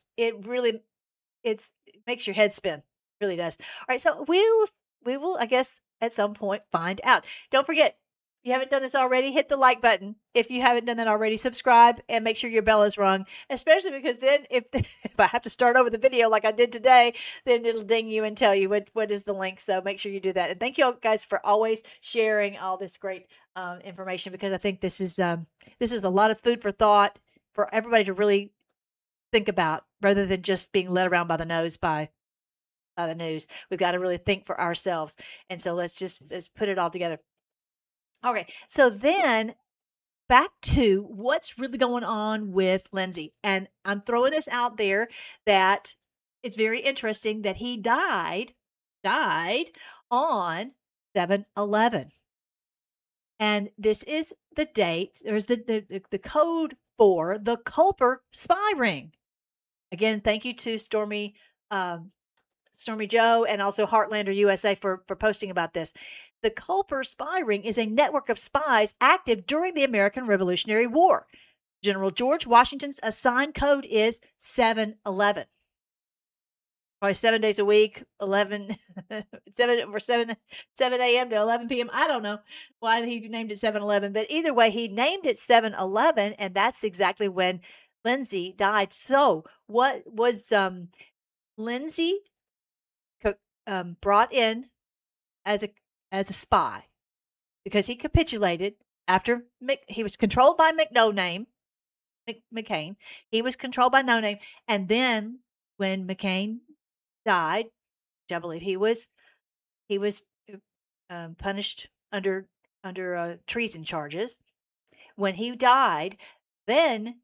S1: makes your head spin. It really does. All right, so we will, I guess, at some point find out. Don't forget, if you haven't done this already, hit the like button. If you haven't done that already, subscribe and make sure your bell is rung, especially because then if I have to start over the video like I did today, then it'll ding you and tell you what is the link. So make sure you do that. And thank you all guys for always sharing all this great information, because I think this is a lot of food for thought for everybody to really think about, rather than just being led around by the nose by the news. We've got to really think for ourselves. And so let's put it all together. Okay, so then back to what's really going on with Lindsey. And I'm throwing this out there that it's very interesting that he died on 7/11. And this is the date. There's the code for the Culper spy ring. Again, thank you to Stormy Joe and also Heartlander USA for posting about this. The Culper spy ring is a network of spies active during the American Revolutionary War. General George Washington's assigned code is 7/11. Probably 7 days a week, 7 a.m. to 11 p.m. I don't know why he named it 7/11, but either way, he named it 7/11, and that's exactly when Lindsey died. So what was Lindsey brought in as a spy because he capitulated after he was controlled by McCain. He was controlled by No Name, and then when McCain died, which I believe he was punished under treason charges. When he died, then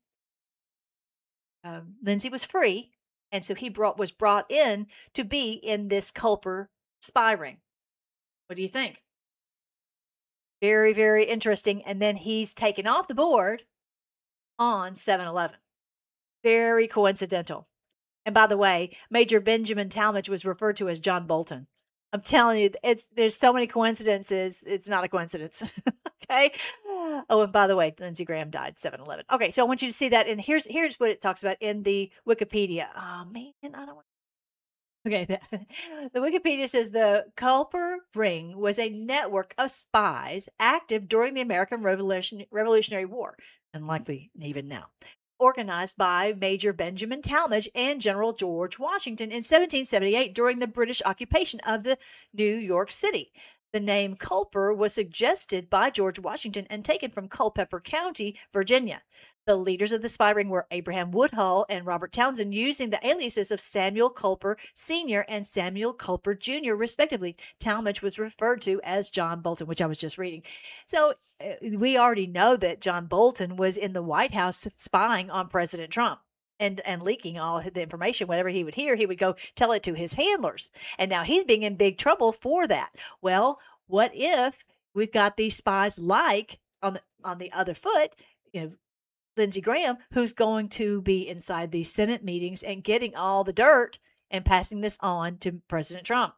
S1: Lindsey was free, and so he was brought in to be in this Culper spy ring. What do you think? Very, very interesting. And then he's taken off the board on 7/11. Very coincidental. And by the way, Major Benjamin Talmadge was referred to as John Bolton. I'm telling you, there's so many coincidences. It's not a coincidence. Okay. Oh, and by the way, Lindsey Graham died 7/11. Okay, so I want you to see that. And here's what it talks about in the Wikipedia. Oh man, I don't want. Okay, the Wikipedia says the Culper Ring was a network of spies active during the American Revolutionary War, and likely even now, organized by Major Benjamin Talmadge and General George Washington in 1778 during the British occupation of the New York City. The name Culper was suggested by George Washington and taken from Culpeper County, Virginia. The leaders of the spy ring were Abraham Woodhull and Robert Townsend, using the aliases of Samuel Culper Sr. and Samuel Culper Jr., respectively. Talmadge was referred to as John Bolton, which I was just reading. So we already know that John Bolton was in the White House spying on President Trump. And leaking all the information. Whatever he would hear, he would go tell it to his handlers. And now he's being in big trouble for that. Well, what if we've got these spies like on the other foot, Lindsey Graham, who's going to be inside these Senate meetings and getting all the dirt and passing this on to President Trump.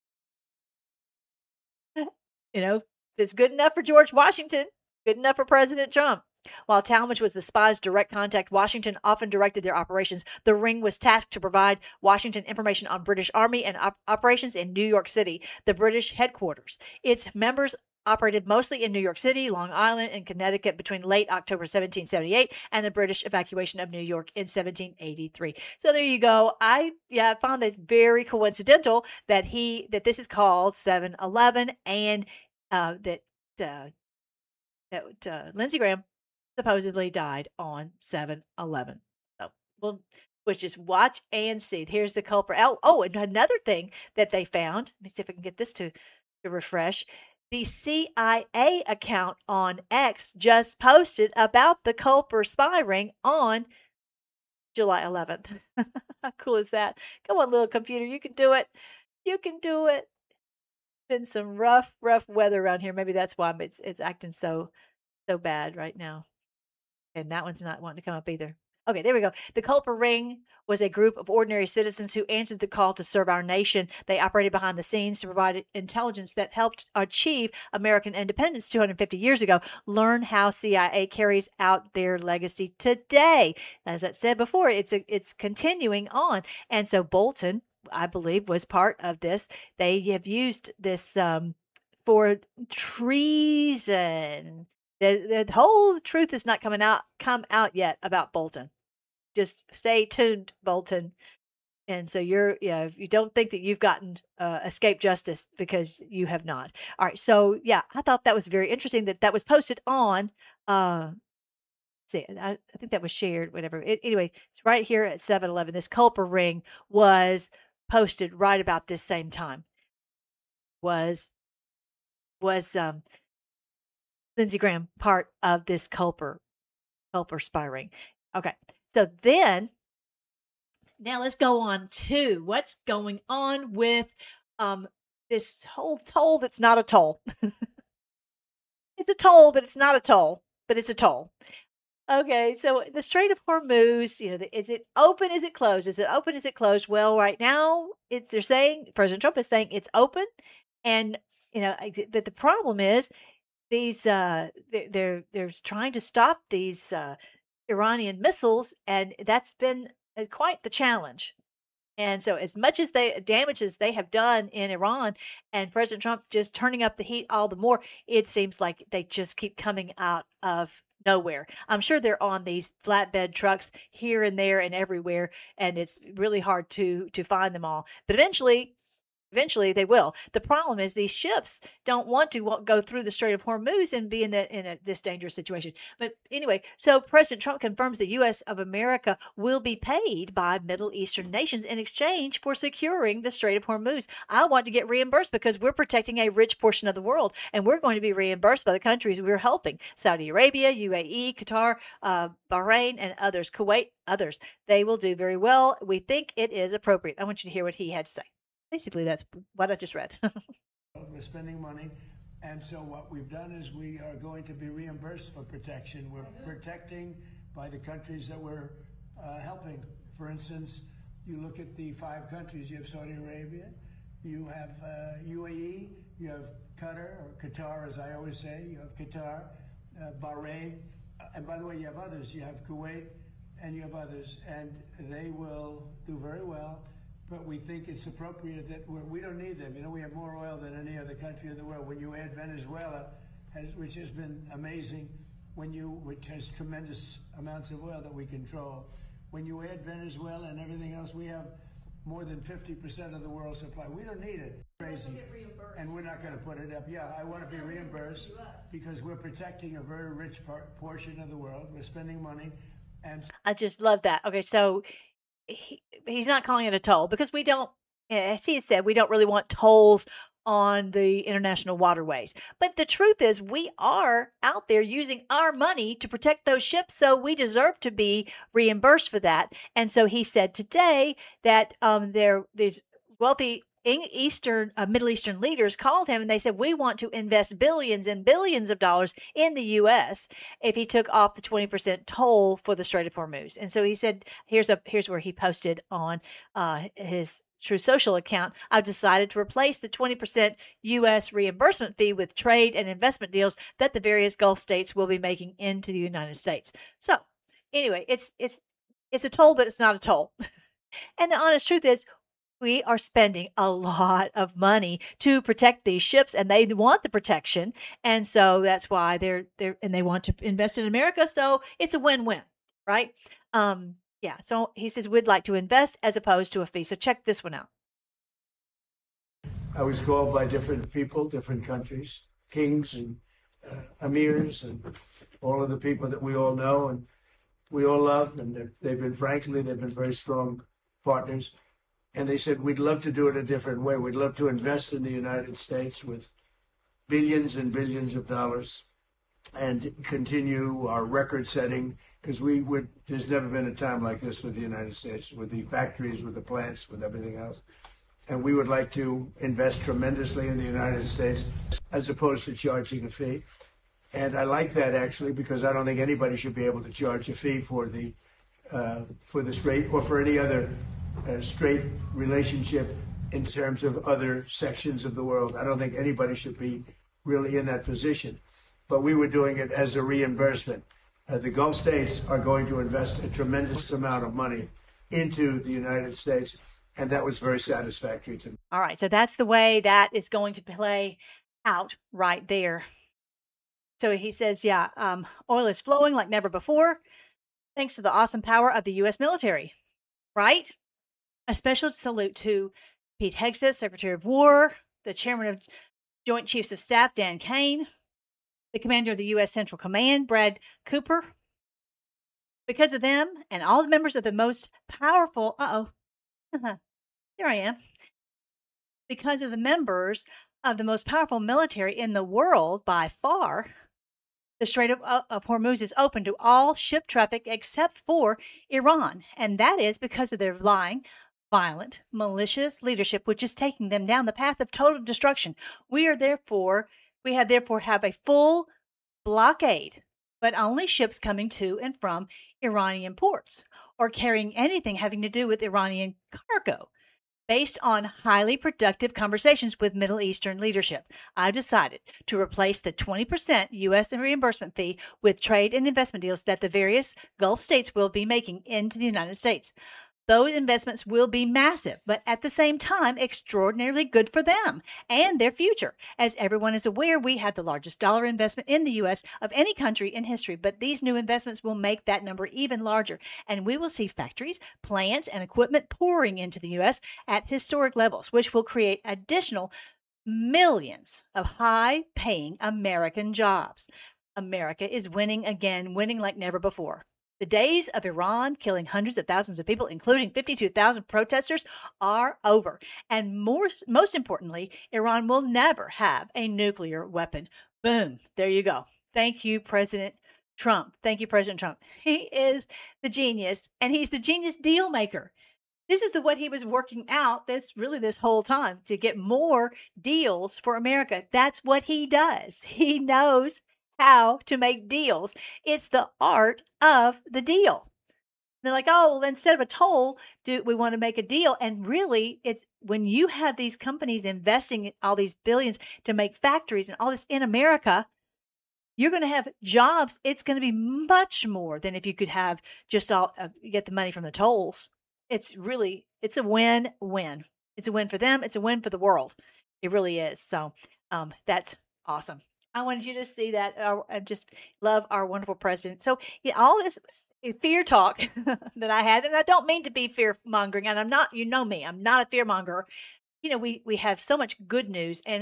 S1: If it's good enough for George Washington, good enough for President Trump. While Talmadge was the spy's direct contact, Washington often directed their operations. The Ring was tasked to provide Washington information on British Army and operations in New York City, the British headquarters. Its members operated mostly in New York City, Long Island, and Connecticut between late October 1778 and the British evacuation of New York in 1783. So there you go. I found this very coincidental that this is called 7/11 and that Lindsey Graham supposedly died on 7/11. So well, which is watch and see. Here's the culprit. Oh, and another thing that they found. Let me see if I can get this to refresh. The CIA account on X just posted about the Culper spy ring on July 11th. How cool is that? Come on, little computer. You can do it. You can do it. Been some rough weather around here. Maybe that's why it's acting so bad right now. And that one's not wanting to come up either. Okay, there we go. The Culper Ring was a group of ordinary citizens who answered the call to serve our nation. They operated behind the scenes to provide intelligence that helped achieve American independence 250 years ago. Learn how CIA carries out their legacy today. As I said before, it's continuing on. And so Bolton, I believe, was part of this. They have used this for treason. The whole truth is not come out yet about Bolton. Just stay tuned, Bolton. And so if you don't think that you've gotten escaped justice, because you have not. All right. So I thought that was very interesting that was posted on, I think that was shared, whatever. Anyway, it's right here at 7/11. This Culper ring was posted right about this same time. Was Lindsey Graham part of this Culper spy ring? Okay. So then, now let's go on to what's going on with this whole toll that's not a toll. It's a toll, but it's not a toll, but it's a toll. Okay, so the Strait of Hormuz, is it open? Is it closed? Is it open? Is it closed? Well, right now, they're saying, President Trump is saying it's open, and but the problem is these they're trying to stop these Iranian missiles, and that's been quite the challenge. And so as much as damages they have done in Iran, and President Trump just turning up the heat all the more, it seems like they just keep coming out of nowhere. I'm sure they're on these flatbed trucks here and there and everywhere, and it's really hard to find them all. But eventually they will. The problem is these ships don't want to go through the Strait of Hormuz and be in this dangerous situation. But anyway, so President Trump confirms the U.S. of America will be paid by Middle Eastern nations in exchange for securing the Strait of Hormuz. I want to get reimbursed because we're protecting a rich portion of the world, and we're going to be reimbursed by the countries we're helping: Saudi Arabia, UAE, Qatar, Bahrain, and others, Kuwait, others. They will do very well. We think it is appropriate. I want you to hear what he had to say. Basically, that's what I just read.
S5: We're spending money, and so what we've done is we are going to be reimbursed for protection. We're protecting by the countries that we're helping. For instance, you look at the 5 countries. You have Saudi Arabia, you have UAE, you have Qatar, as I always say, you have Qatar, Bahrain, and by the way, you have others. You have Kuwait, and you have others, and they will do very well. But we think it's appropriate that we don't need them. We have more oil than any other country in the world. When you add Venezuela, which has been amazing, which has tremendous amounts of oil that we control. When you add Venezuela and everything else, we have more than 50% of the world's supply. We don't need it. Crazy. And we're not going to put it up. Yeah, I want to be reimbursed because we're protecting a very rich portion of the world. We're spending money. And
S1: I just love that. Okay, so he's not calling it a toll because we don't, as he said, we don't really want tolls on the international waterways. But the truth is we are out there using our money to protect those ships, so we deserve to be reimbursed for that. And so he said today that there's wealthy Middle Eastern leaders called him and they said, we want to invest billions and billions of dollars in the U.S. if he took off the 20% toll for the Strait of Hormuz. And so he said, here's where he posted on his True Social account, I've decided to replace the 20% U.S. reimbursement fee with trade and investment deals that the various Gulf states will be making into the United States. So anyway, it's a toll, but it's not a toll. And the honest truth is, we are spending a lot of money to protect these ships, and they want the protection. And so that's why they want to invest in America. So it's a win-win, right? Yeah. So he says, we'd like to invest as opposed to a fee. So check this one out.
S5: I was called by different people, different countries, kings and emirs, and all of the people that we all know and we all love. And they've been very strong partners. And they said, we'd love to do it a different way. We'd love to invest in the United States with billions and billions of dollars and continue our record setting, because there's never been a time like this with the United States, with the factories, with the plants, with everything else. And we would like to invest tremendously in the United States as opposed to charging a fee. And I like that, actually, because I don't think anybody should be able to charge a fee for the strait or for any other straight relationship in terms of other sections of the world. I don't think anybody should be really in that position. But we were doing it as a reimbursement. The Gulf states are going to invest a tremendous amount of money into the United States, and that was very satisfactory to me.
S1: All right, so that's the way that is going to play out right there. So he says, oil is flowing like never before, thanks to the awesome power of the U.S. military, right? A special salute to Pete Hegseth, Secretary of War, the Chairman of Joint Chiefs of Staff, Dan Kane, the Commander of the U.S. Central Command, Brad Cooper. Because of them and all the members of the most powerful, here I am. Because of the members of the most powerful military in the world by far, the Strait of Hormuz is open to all ship traffic except for Iran. And that is because of their lying, violent, malicious leadership, which is taking them down the path of total destruction. We have therefore have a full blockade, but only ships coming to and from Iranian ports or carrying anything having to do with Iranian cargo. Based on highly productive conversations with Middle Eastern leadership, I've decided to replace the 20% U.S. reimbursement fee with trade and investment deals that the various Gulf states will be making into the United States. Those investments will be massive, but at the same time, extraordinarily good for them and their future. As everyone is aware, we have the largest dollar investment in the U.S. of any country in history, but these new investments will make that number even larger, and we will see factories, plants, and equipment pouring into the U.S. at historic levels, which will create additional millions of high-paying American jobs. America is winning again, winning like never before. The days of Iran killing hundreds of thousands of people, including 52,000 protesters, are over. And most importantly, Iran will never have a nuclear weapon. Boom. There you go. Thank you, President Trump. Thank you, President Trump. He is the genius, and he's the genius deal maker. This is what he was working out this whole time, to get more deals for America. That's what he does. He knows how to make deals. It's the art of the deal. They're like, oh, well, instead of a toll, we want to make a deal. And really, it's when you have these companies investing all these billions to make factories and all this in America, you're going to have jobs. It's going to be much more than if you could have just get the money from the tolls. It's a win-win. It's a win for them. It's a win for the world. It really is. So that's awesome. I wanted you to see that. I just love our wonderful president. So all this fear talk that I had, and I don't mean to be fear mongering, and I'm not, me, I'm not a fear monger. We have so much good news, and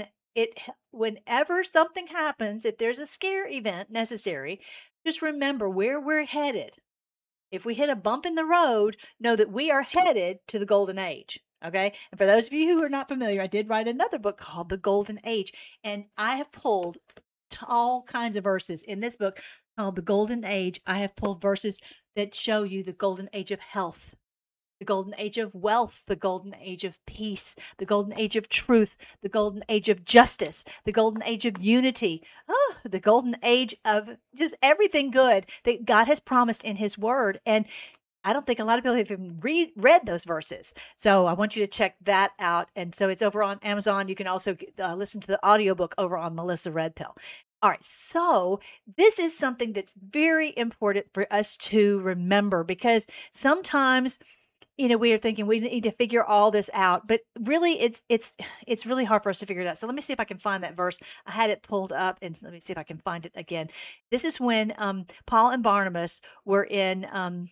S1: whenever something happens, if there's a scare event necessary, just remember where we're headed. If we hit a bump in the road, know that we are headed to the golden age. Okay. And for those of you who are not familiar, I did write another book called The Golden Age. And I have pulled all kinds of verses in this book called The Golden Age. I have pulled verses that show you the golden age of health, the golden age of wealth, the golden age of peace, the golden age of truth, the golden age of justice, the golden age of unity, the golden age of just everything good that God has promised in his word. And I don't think a lot of people have even read those verses. So I want you to check that out. And so it's over on Amazon. You can also listen to the audiobook over on Melissa Redpill. All right. So this is something that's very important for us to remember, because sometimes, we are thinking we need to figure all this out, but really it's really hard for us to figure it out. So let me see if I can find that verse. I had it pulled up, and let me see if I can find it again. This is when Paul and Barnabas were in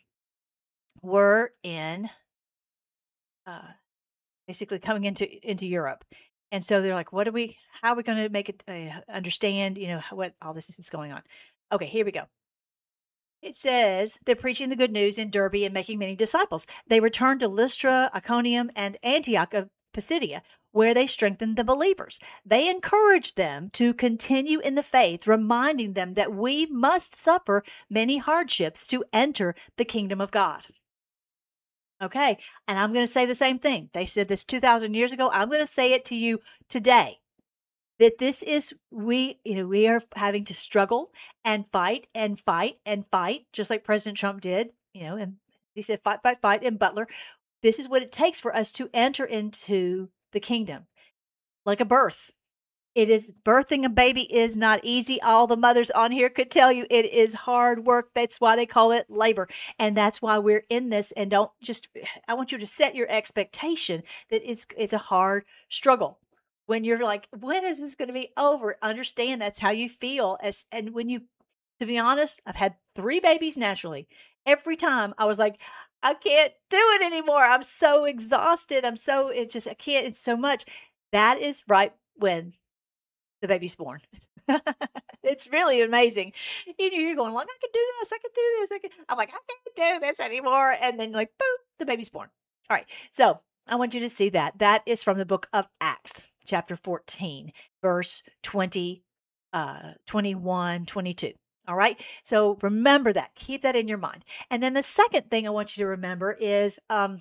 S1: basically coming into Europe. And so they're like, how are we going to make it understand, what all this is going on? Okay, here we go. It says they're preaching the good news in Derbe and making many disciples. They returned to Lystra, Iconium, and Antioch of Pisidia, where they strengthened the believers. They encouraged them to continue in the faith, reminding them that we must suffer many hardships to enter the kingdom of God. Okay, and I'm going to say the same thing. They said this 2,000 years ago. I'm going to say it to you today. That this is, we are having to struggle and fight and fight and fight, just like President Trump did, and he said, fight, fight, fight in Butler. This is what it takes for us to enter into the kingdom. Like a birth. Birthing a baby is not easy. All the mothers on here could tell you it is hard work. That's why they call it labor. And that's why we're in this. And I want you to set your expectation that it's a hard struggle. When you're like, when is this going to be over? Understand that's how you feel. And to be honest, I've had 3 babies naturally. Every time I was like, I can't do it anymore. I'm so exhausted. I can't, it's so much. That is right when the baby's born. It's really amazing. You're going like, I can do this. I can do this. I'm like, I can't do this anymore. And then like, boom, the baby's born. All right. So I want you to see that. That is from the book of Acts, chapter 14, verse 20, 21, 22. All right. So remember that. Keep that in your mind. And then the second thing I want you to remember is,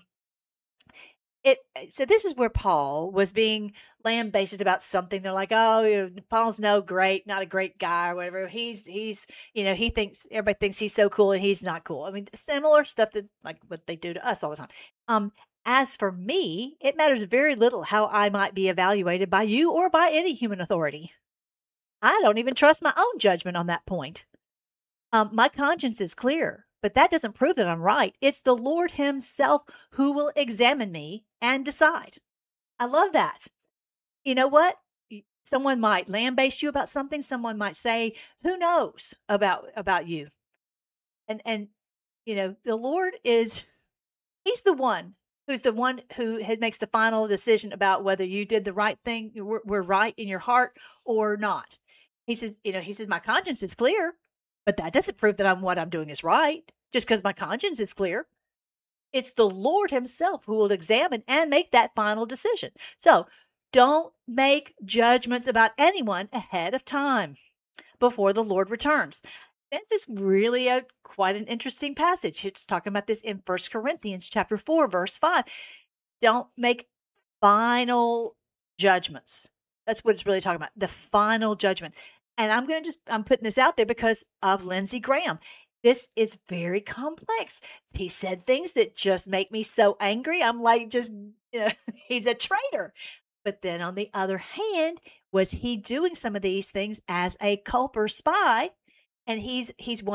S1: so this is where Paul was being lambasted about something. They're like, Paul's not a great guy or whatever. He thinks, everybody thinks he's so cool and he's not cool. I mean, similar stuff that like what they do to us all the time. As for me, it matters very little how I might be evaluated by you or by any human authority. I don't even trust my own judgment on that point. My conscience is clear, but that doesn't prove that I'm right. It's the Lord himself who will examine me and decide. I love that. You know what? Someone might lambaste you about something. Someone might say, who knows about you? And the Lord he's the one who makes the final decision about whether you did the right thing, were right in your heart or not. He says, my conscience is clear, but that doesn't prove that what I'm doing is right just because my conscience is clear. It's the Lord himself who will examine and make that final decision. So don't make judgments about anyone ahead of time before the Lord returns. This is really quite an interesting passage. It's talking about this in 1 Corinthians chapter 4, verse 5. Don't make final judgments. That's what it's really talking about, the final judgment. And I'm putting this out there because of Lindsey Graham. This is very complex. He said things that just make me so angry. I'm like, he's a traitor. But then on the other hand, was he doing some of these things as a culper spy? And he's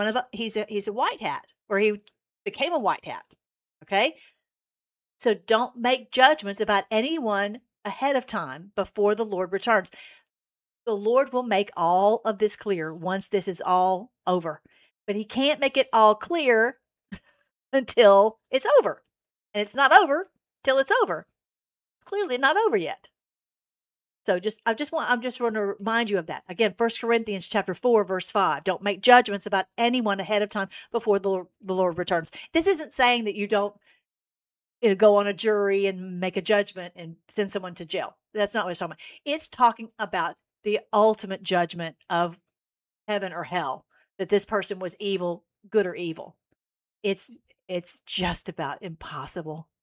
S1: a white hat, or he became a white hat. Okay. So don't make judgments about anyone ahead of time before the Lord returns. The Lord will make all of this clear once this is all over, but he can't make it all clear until it's over, and it's not over till it's over. It's clearly not over yet. So I just want to remind you of that. Again, 1 Corinthians chapter 4, verse 5. Don't make judgments about anyone ahead of time before the Lord returns. This isn't saying that you don't go on a jury and make a judgment and send someone to jail. That's not what it's talking about. It's talking about the ultimate judgment of heaven or hell, that this person was evil, good or evil. It's just about impossible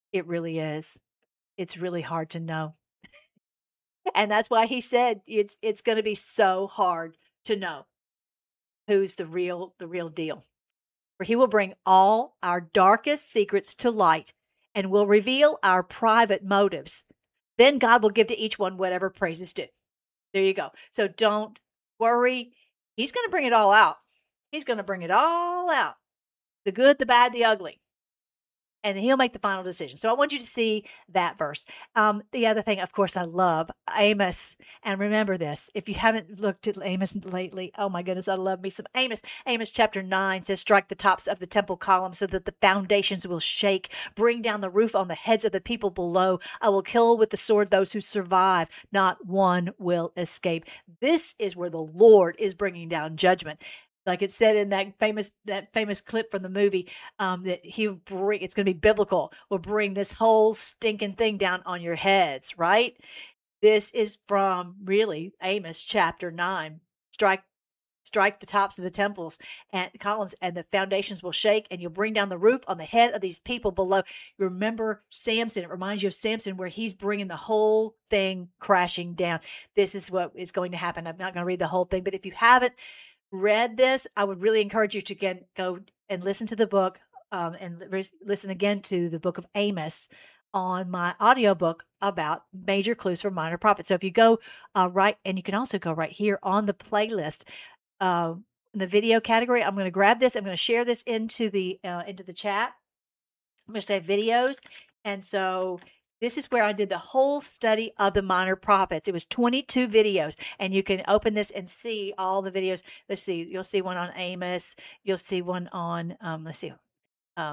S1: It really is. It's really hard to know. And that's why he said it's going to be so hard to know who's the real deal. For he will bring all our darkest secrets to light and will reveal our private motives. Then God will give to each one whatever praise is due. There you go. So don't worry. He's going to bring it all out. He's going to bring it all out. The good, the bad, the ugly. And he'll make the final decision. So I want you to see that verse. The other thing, of course, I love Amos. And remember this, if you haven't looked at Amos lately, oh my goodness, I love me some Amos. Amos chapter 9 says, strike the tops of the temple columns so that the foundations will shake. Bring down the roof on the heads of the people below. I will kill with the sword those who survive. Not one will escape. This is where the Lord is bringing down judgment. Like it said in that famous clip from the movie, that it's going to be biblical, will bring this whole stinking thing down on your heads, right? This is from really Amos chapter 9. Strike the tops of the temples and columns, and the foundations will shake, and you'll bring down the roof on the head of these people below. You remember Samson. It reminds you of Samson, where he's bringing the whole thing crashing down. This is what is going to happen. I'm not going to read the whole thing, but if you haven't read this, I would really encourage you to again go and listen to the book, and listen again to the book of Amos on my audiobook about major clues for minor prophets. So if you go right, and you can also go right here on the playlist, in the video category, I'm going to grab this. I'm going to share this into the chat. I'm going to say videos, and so this is where I did the whole study of the minor prophets. It was 22 videos, and you can open this and see all the videos. Let's see. You'll see one on Amos. You'll see one on, let's see. How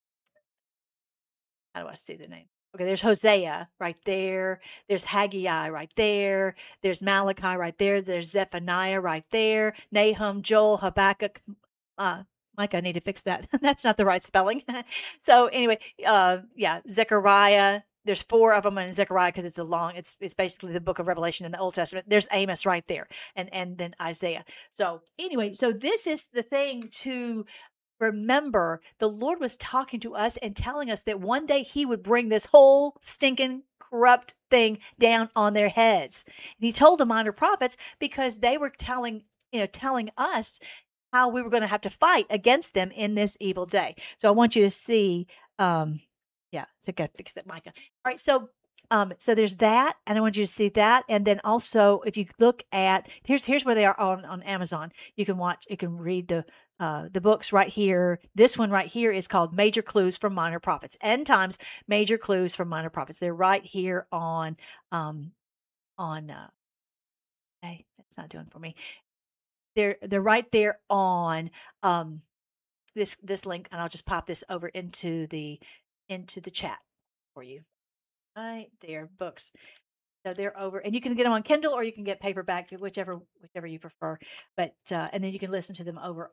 S1: do I see the name? Okay, there's Hosea right there. There's Haggai right there. There's Malachi right there. There's Zephaniah right there. Nahum, Joel, Habakkuk, Mike, I need to fix that. That's not the right spelling. So anyway, Zechariah. There's 4 of them in Zechariah because it's basically the book of Revelation in the Old Testament. There's Amos right there, and then Isaiah. So anyway, so this is the thing to remember. The Lord was talking to us and telling us that one day he would bring this whole stinking corrupt thing down on their heads. And he told the minor prophets because they were telling us how we were going to have to fight against them in this evil day. So I want you to see, I think I fixed that, Micah. All right, so there's that, and I want you to see that, and then also if you look at here's where they are on Amazon. You can read the books right here. This one right here is called Major Clues from Minor Prophets. End Times Major Clues from Minor Prophets. They're right here on hey, that's not doing for me. They're right there on this link, and I'll just pop this over into the chat for you. Right there, books. So they're over, and you can get them on Kindle or you can get paperback, whichever you prefer. But and then you can listen to them over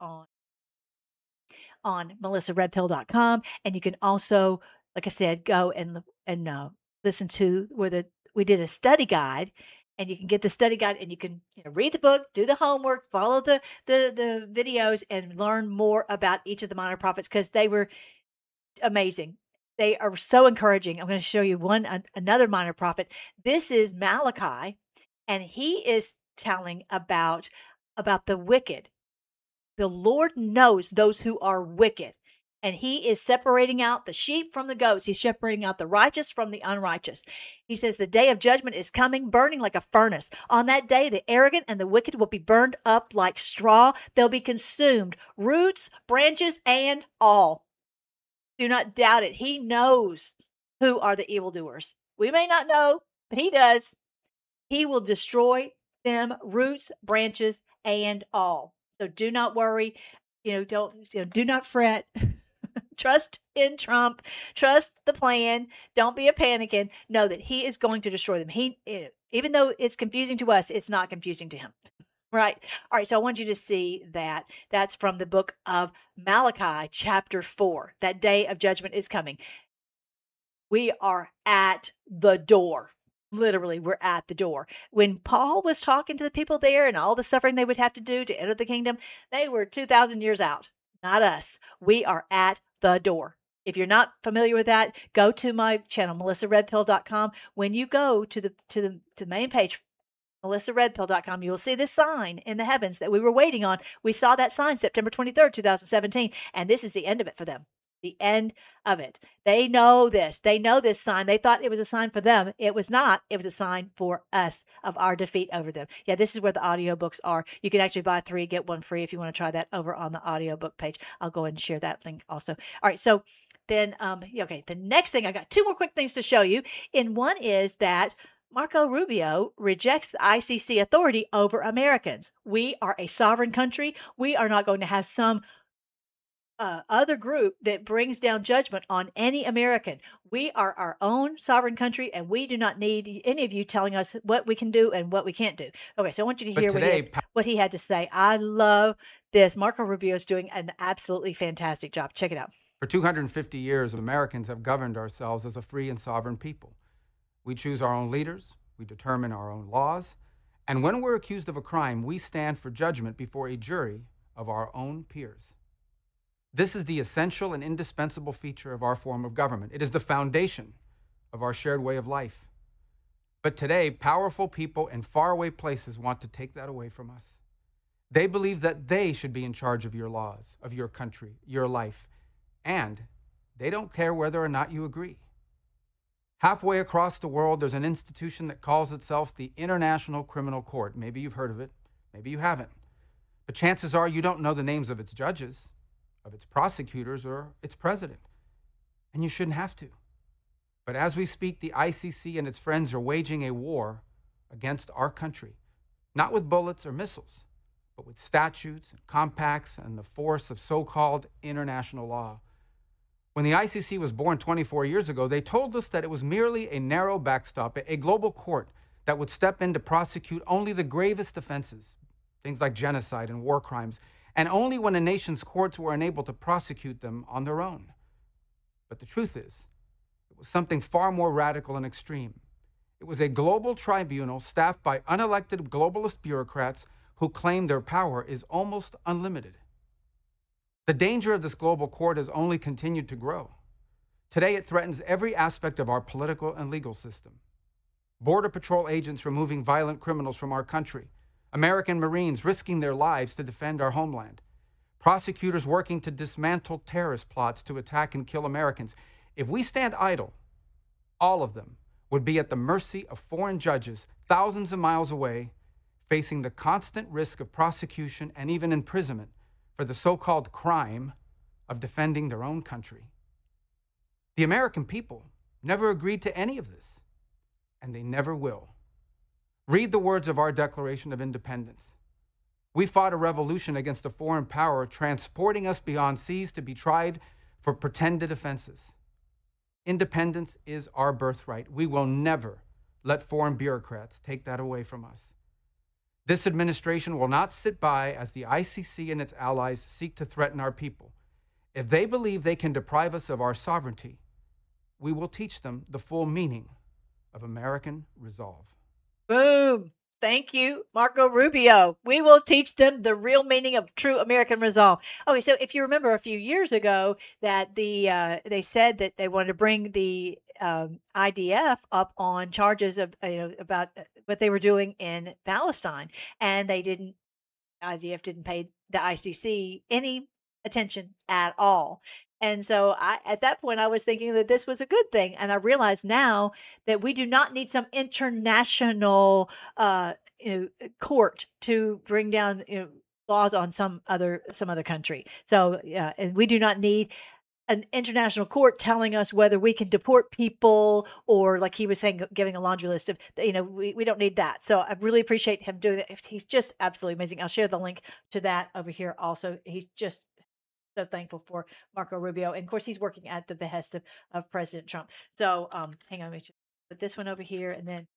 S1: on melissaredpill.com, and you can also, like I said, go and listen to where we did a study guide. And you can get the study guide, and you can read the book, do the homework, follow the videos, and learn more about each of the minor prophets because they were amazing. They are so encouraging. I'm going to show you another minor prophet. This is Malachi, and he is telling about the wicked. The Lord knows those who are wicked. And he is separating out the sheep from the goats. He's separating out the righteous from the unrighteous. He says the day of judgment is coming, burning like a furnace. On that day, the arrogant and the wicked will be burned up like straw. They'll be consumed, roots, branches, and all. Do not doubt it. He knows who are the evildoers. We may not know, but he does. He will destroy them, roots, branches, and all. So do not worry. Do not fret. Trust in Trump. Trust the plan. Don't be a panicking. Know that he is going to destroy them. Even though it's confusing to us, it's not confusing to him. Right. All right. So I want you to see that. That's from the book of Malachi, chapter 4. That day of judgment is coming. We are at the door. Literally, we're at the door. When Paul was talking to the people there and all the suffering they would have to do to enter the kingdom, they were 2,000 years out. Not us. We are at the door. If you're not familiar with that, go to my channel, melissaredpill.com. When you go to the main page, melissaredpill.com, you will see this sign in the heavens that we were waiting on. We saw that sign September 23rd, 2017, and this is the end of it for them. The end of it. They know this. They know this sign. They thought it was a sign for them. It was not. It was a sign for us of our defeat over them. Yeah, this is where the audiobooks are. You can actually buy 3, get 1 free if you want to try that over on the audiobook page. I'll go ahead and share that link also. All right, so then, okay, the next thing, I got 2 more quick things to show you. And one is that Marco Rubio rejects the ICC authority over Americans. We are a sovereign country. We are not going to have some other group that brings down judgment on any American. We are our own sovereign country, and we do not need any of you telling us what we can do and what we can't do. Okay, so I want you to hear what he had to say. I love this. Marco Rubio is doing an absolutely fantastic job. Check it out.
S6: For 250 years, Americans have governed ourselves as a free and sovereign people. We choose our own leaders, we determine our own laws, and when we're accused of a crime, we stand for judgment before a jury of our own peers. This is the essential and indispensable feature of our form of government. It is the foundation of our shared way of life. But today, powerful people in faraway places want to take that away from us. They believe that they should be in charge of your laws, of your country, your life, and they don't care whether or not you agree. Halfway across the world, there's an institution that calls itself the International Criminal Court. Maybe you've heard of it, maybe you haven't. But chances are you don't know the names of its judges, of its prosecutors, or its president. And you shouldn't have to. But as we speak, the ICC and its friends are waging a war against our country, not with bullets or missiles, but with statutes and compacts and the force of so-called international law. When the ICC was born 24 years ago, they told us that it was merely a narrow backstop, a global court that would step in to prosecute only the gravest offenses, things like genocide and war crimes, and only when a nation's courts were unable to prosecute them on their own. But the truth is, it was something far more radical and extreme. It was a global tribunal staffed by unelected globalist bureaucrats who claim their power is almost unlimited. The danger of this global court has only continued to grow. Today, it threatens every aspect of our political and legal system. Border Patrol agents removing violent criminals from our country, American Marines risking their lives to defend our homeland, prosecutors working to dismantle terrorist plots to attack and kill Americans. If we stand idle, all of them would be at the mercy of foreign judges thousands of miles away, facing the constant risk of prosecution and even imprisonment for the so-called crime of defending their own country. The American people never agreed to any of this, and they never will. Read the words of our Declaration of Independence. We fought a revolution against a foreign power, transporting us beyond seas to be tried for pretended offenses. Independence is our birthright. We will never let foreign bureaucrats take that away from us. This administration will not sit by as the ICC and its allies seek to threaten our people. If they believe they can deprive us of our sovereignty, we will teach them the full meaning of American resolve.
S1: Boom. Thank you, Marco Rubio. We will teach them the real meaning of true American resolve. Okay, so if you remember a few years ago that they said that they wanted to bring the IDF up on charges of about what they were doing in Palestine, and IDF didn't pay the ICC any attention at all. And so at that point, I was thinking that this was a good thing. And I realize now that we do not need some international court to bring down laws on some other country. So and we do not need an international court telling us whether we can deport people, or like he was saying, giving a laundry list of, we don't need that. So I really appreciate him doing that. He's just absolutely amazing. I'll share the link to that over here also. He's just so thankful for Marco Rubio. And of course, he's working at the behest of President Trump. So hang on, let me just put this one over here, and then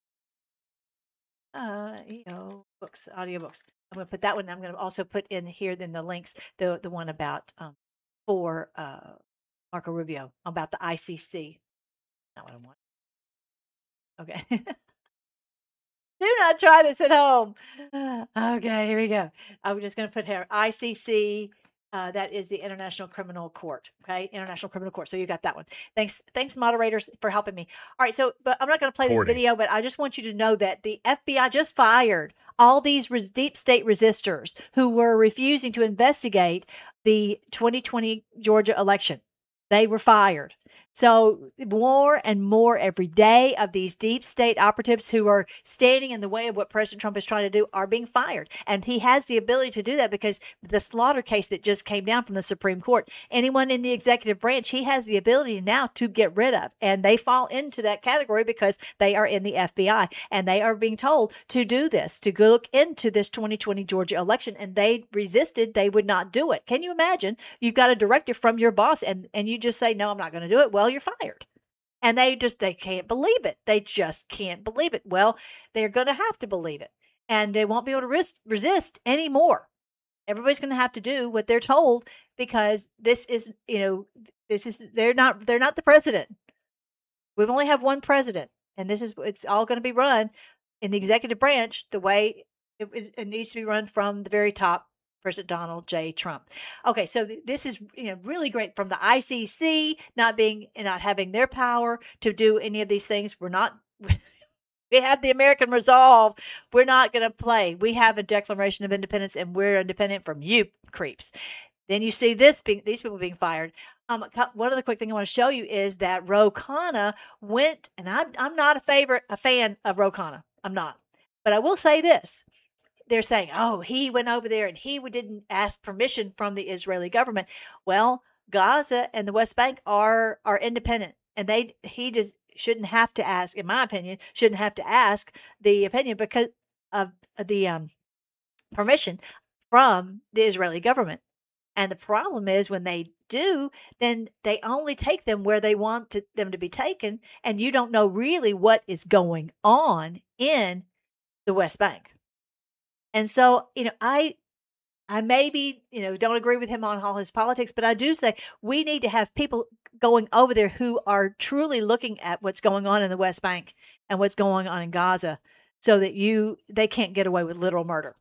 S1: books, audiobooks. I'm going to put that one. I'm going to also put in here then the links, the one about for Marco Rubio about the ICC. Not what I want. Okay. Do not try this at home. Okay, here we go. I'm just going to put here ICC That is the International Criminal Court. Okay, International Criminal Court. So you got that one. Thanks, moderators, for helping me. All right, so but I'm not going to play this video, but I just want you to know that the FBI just fired all these deep state resistors who were refusing to investigate the 2020 Georgia election. They were fired. So more and more every day of these deep state operatives who are standing in the way of what President Trump is trying to do are being fired. And he has the ability to do that because the Slaughter case that just came down from the Supreme Court, anyone in the executive branch, he has the ability now to get rid of. And they fall into that category because they are in the FBI. And they are being told to do this, to look into this 2020 Georgia election. And they resisted. They would not do it. Can you imagine? You've got a directive from your boss and you just say, no, I'm not going to do it. Well, you're fired. And they can't believe it. They just can't believe it. Well, they're going to have to believe it. And they won't be able to resist anymore. Everybody's going to have to do what they're told because they're not the president. We've only have one president. And it's all going to be run in the executive branch the way it needs to be run from the very top. President Donald J. Trump. Okay, so this is really great from the ICC not having their power to do any of these things. We have the American resolve. We're not going to play. We have a Declaration of Independence, and we're independent from you creeps. Then you see these people being fired. One other quick thing I want to show you is that Ro Khanna went, and I'm not a fan of Ro Khanna. I'm not, but I will say this. They're saying, oh, he went over there and he didn't ask permission from the Israeli government. Well, Gaza and the West Bank are independent, and he just shouldn't have to ask, in my opinion, the opinion because of the permission from the Israeli government. And the problem is when they do, then they only take them where they want them to be taken, and you don't know really what is going on in the West Bank. And so, I maybe, don't agree with him on all his politics, but I do say we need to have people going over there who are truly looking at what's going on in the West Bank and what's going on in Gaza so that they can't get away with literal murder.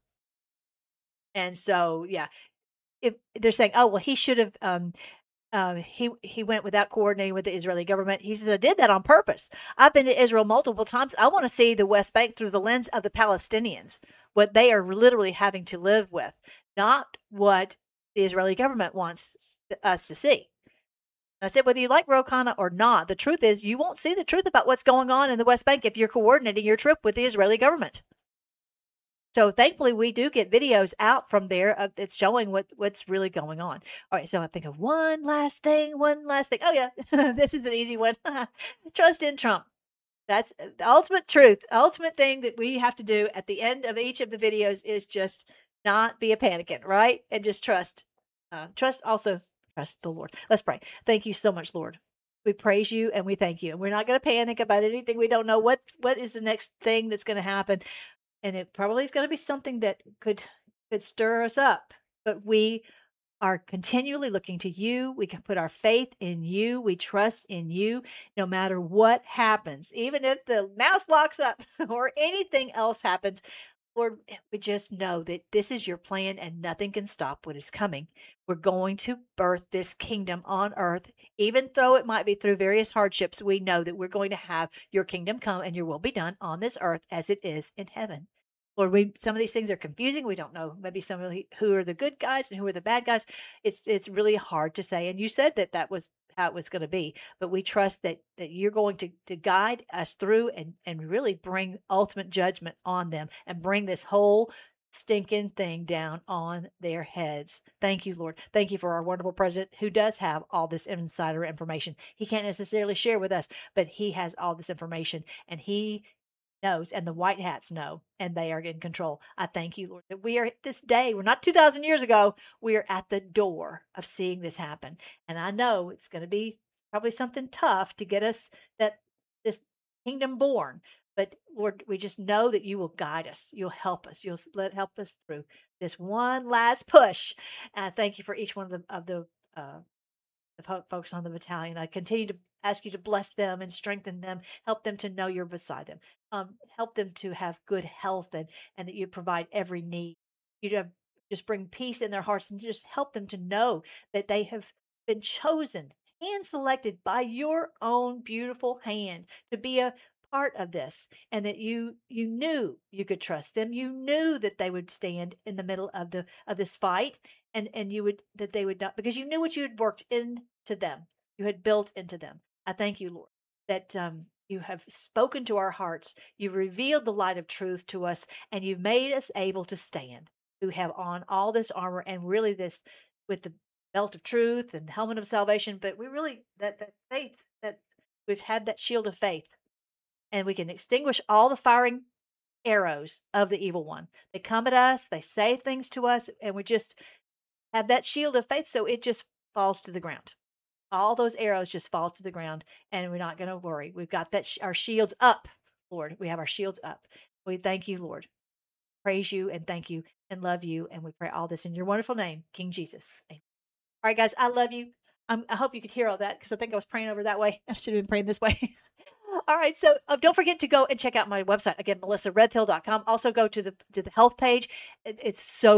S1: And so, yeah, if they're saying, oh, well, he should have, he went without coordinating with the Israeli government. He says, I did that on purpose. I've been to Israel multiple times. I want to see the West Bank through the lens of the Palestinians, what they are literally having to live with, not what the Israeli government wants us to see. And I said, whether you like Ro Khanna or not, the truth is you won't see the truth about what's going on in the West Bank if you're coordinating your trip with the Israeli government. So thankfully, we do get videos out from there that's showing what's really going on. All right, so I think of one last thing. Oh, yeah, this is an easy one. Trust in Trump. That's the ultimate truth. The ultimate thing that we have to do at the end of each of the videos is just not be a panicant, right? And just trust. Trust the Lord. Let's pray. Thank you so much, Lord. We praise you and we thank you. And we're not going to panic about anything. We don't know what is the next thing that's going to happen. And it probably is going to be something that could stir us up. But we are continually looking to you. We can put our faith in you. We trust in you no matter what happens. Even if the mouse locks up or anything else happens, Lord, we just know that this is your plan and nothing can stop what is coming. We're going to birth this kingdom on earth. Even though it might be through various hardships, we know that we're going to have your kingdom come and your will be done on this earth as it is in heaven. Lord, some of these things are confusing. We don't know maybe who are the good guys and who are the bad guys. It's really hard to say. And you said that was how it was going to be. But we trust that you're going to guide us through and really bring ultimate judgment on them and bring this whole stinking thing down on their heads. Thank you, Lord. Thank you for our wonderful president who does have all this insider information. He can't necessarily share with us, but he has all this information and he knows, and the white hats know, and they are in control. I thank you, Lord, that we are this day, we're not 2,000 years ago, we are at the door of seeing this happen. And I know it's going to be probably something tough to get us this kingdom born. But Lord, we just know that you will guide us. You'll help us. You'll help us through this one last push. And I thank you for each one of the folks on the battalion. I continue to ask you to bless them and strengthen them, help them to know you're beside them, help them to have good health and that you provide every need. You have just bring peace in their hearts and just help them to know that they have been chosen, hand selected by your own beautiful hand to be a part of this, and that you knew you could trust them. You knew that they would stand in the middle of this fight, and that they would not, because you knew what you had worked into them, you had built into them. I thank you, Lord, that you have spoken to our hearts. You've revealed the light of truth to us, and you've made us able to stand, who have on all this armor, and really this with the belt of truth and the helmet of salvation. But we really, that faith, that we've had that shield of faith, and we can extinguish all the firing arrows of the evil one. They come at us, they say things to us, and we just have that shield of faith, so it just falls to the ground. All those arrows just fall to the ground, and we're not going to worry. We've got that our shields up, Lord. We have our shields up. We thank you, Lord. Praise you and thank you and love you, and we pray all this in your wonderful name, King Jesus. Amen. All right, guys, I love you. I hope you could hear all that, because I think I was praying over that way. I should have been praying this way. All right, so don't forget to go and check out my website. Again, melissaredpill.com. Also go to the health page. It's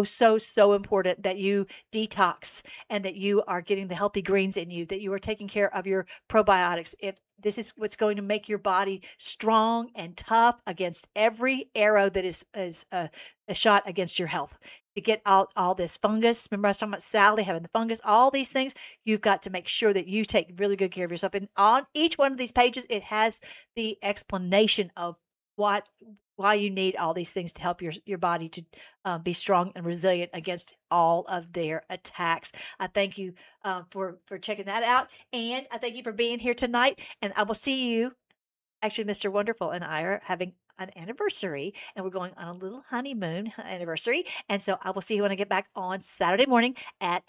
S1: so important that you detox and that you are getting the healthy greens in you, that you are taking care of your probiotics. This is what's going to make your body strong and tough against every arrow that is a shot against your health. To get out all this fungus. Remember I was talking about Sally having the fungus, all these things. You've got to make sure that you take really good care of yourself. And on each one of these pages, it has the explanation of why you need all these things to help your body to be strong and resilient against all of their attacks. I thank you for checking that out. And I thank you for being here tonight. And I will see you. Actually, Mr. Wonderful and I are having an anniversary, and we're going on a little honeymoon anniversary. And so I will see you when I get back on Saturday morning at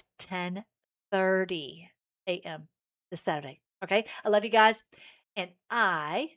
S1: 10:30 a.m. this Saturday. Okay. I love you guys. And here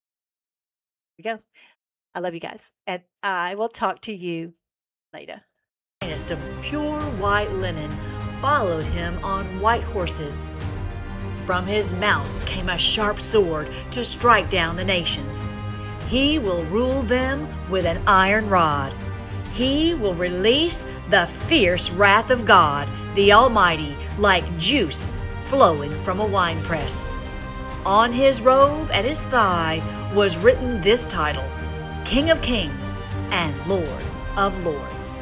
S1: we go. I love you guys. And I will talk to you later.
S5: Finest of pure white linen followed him on white horses. From his mouth came a sharp sword to strike down the nations. He will rule them with an iron rod. He will release the fierce wrath of God, the Almighty, like juice flowing from a winepress. On his robe at his thigh was written this title: King of Kings and Lord of Lords.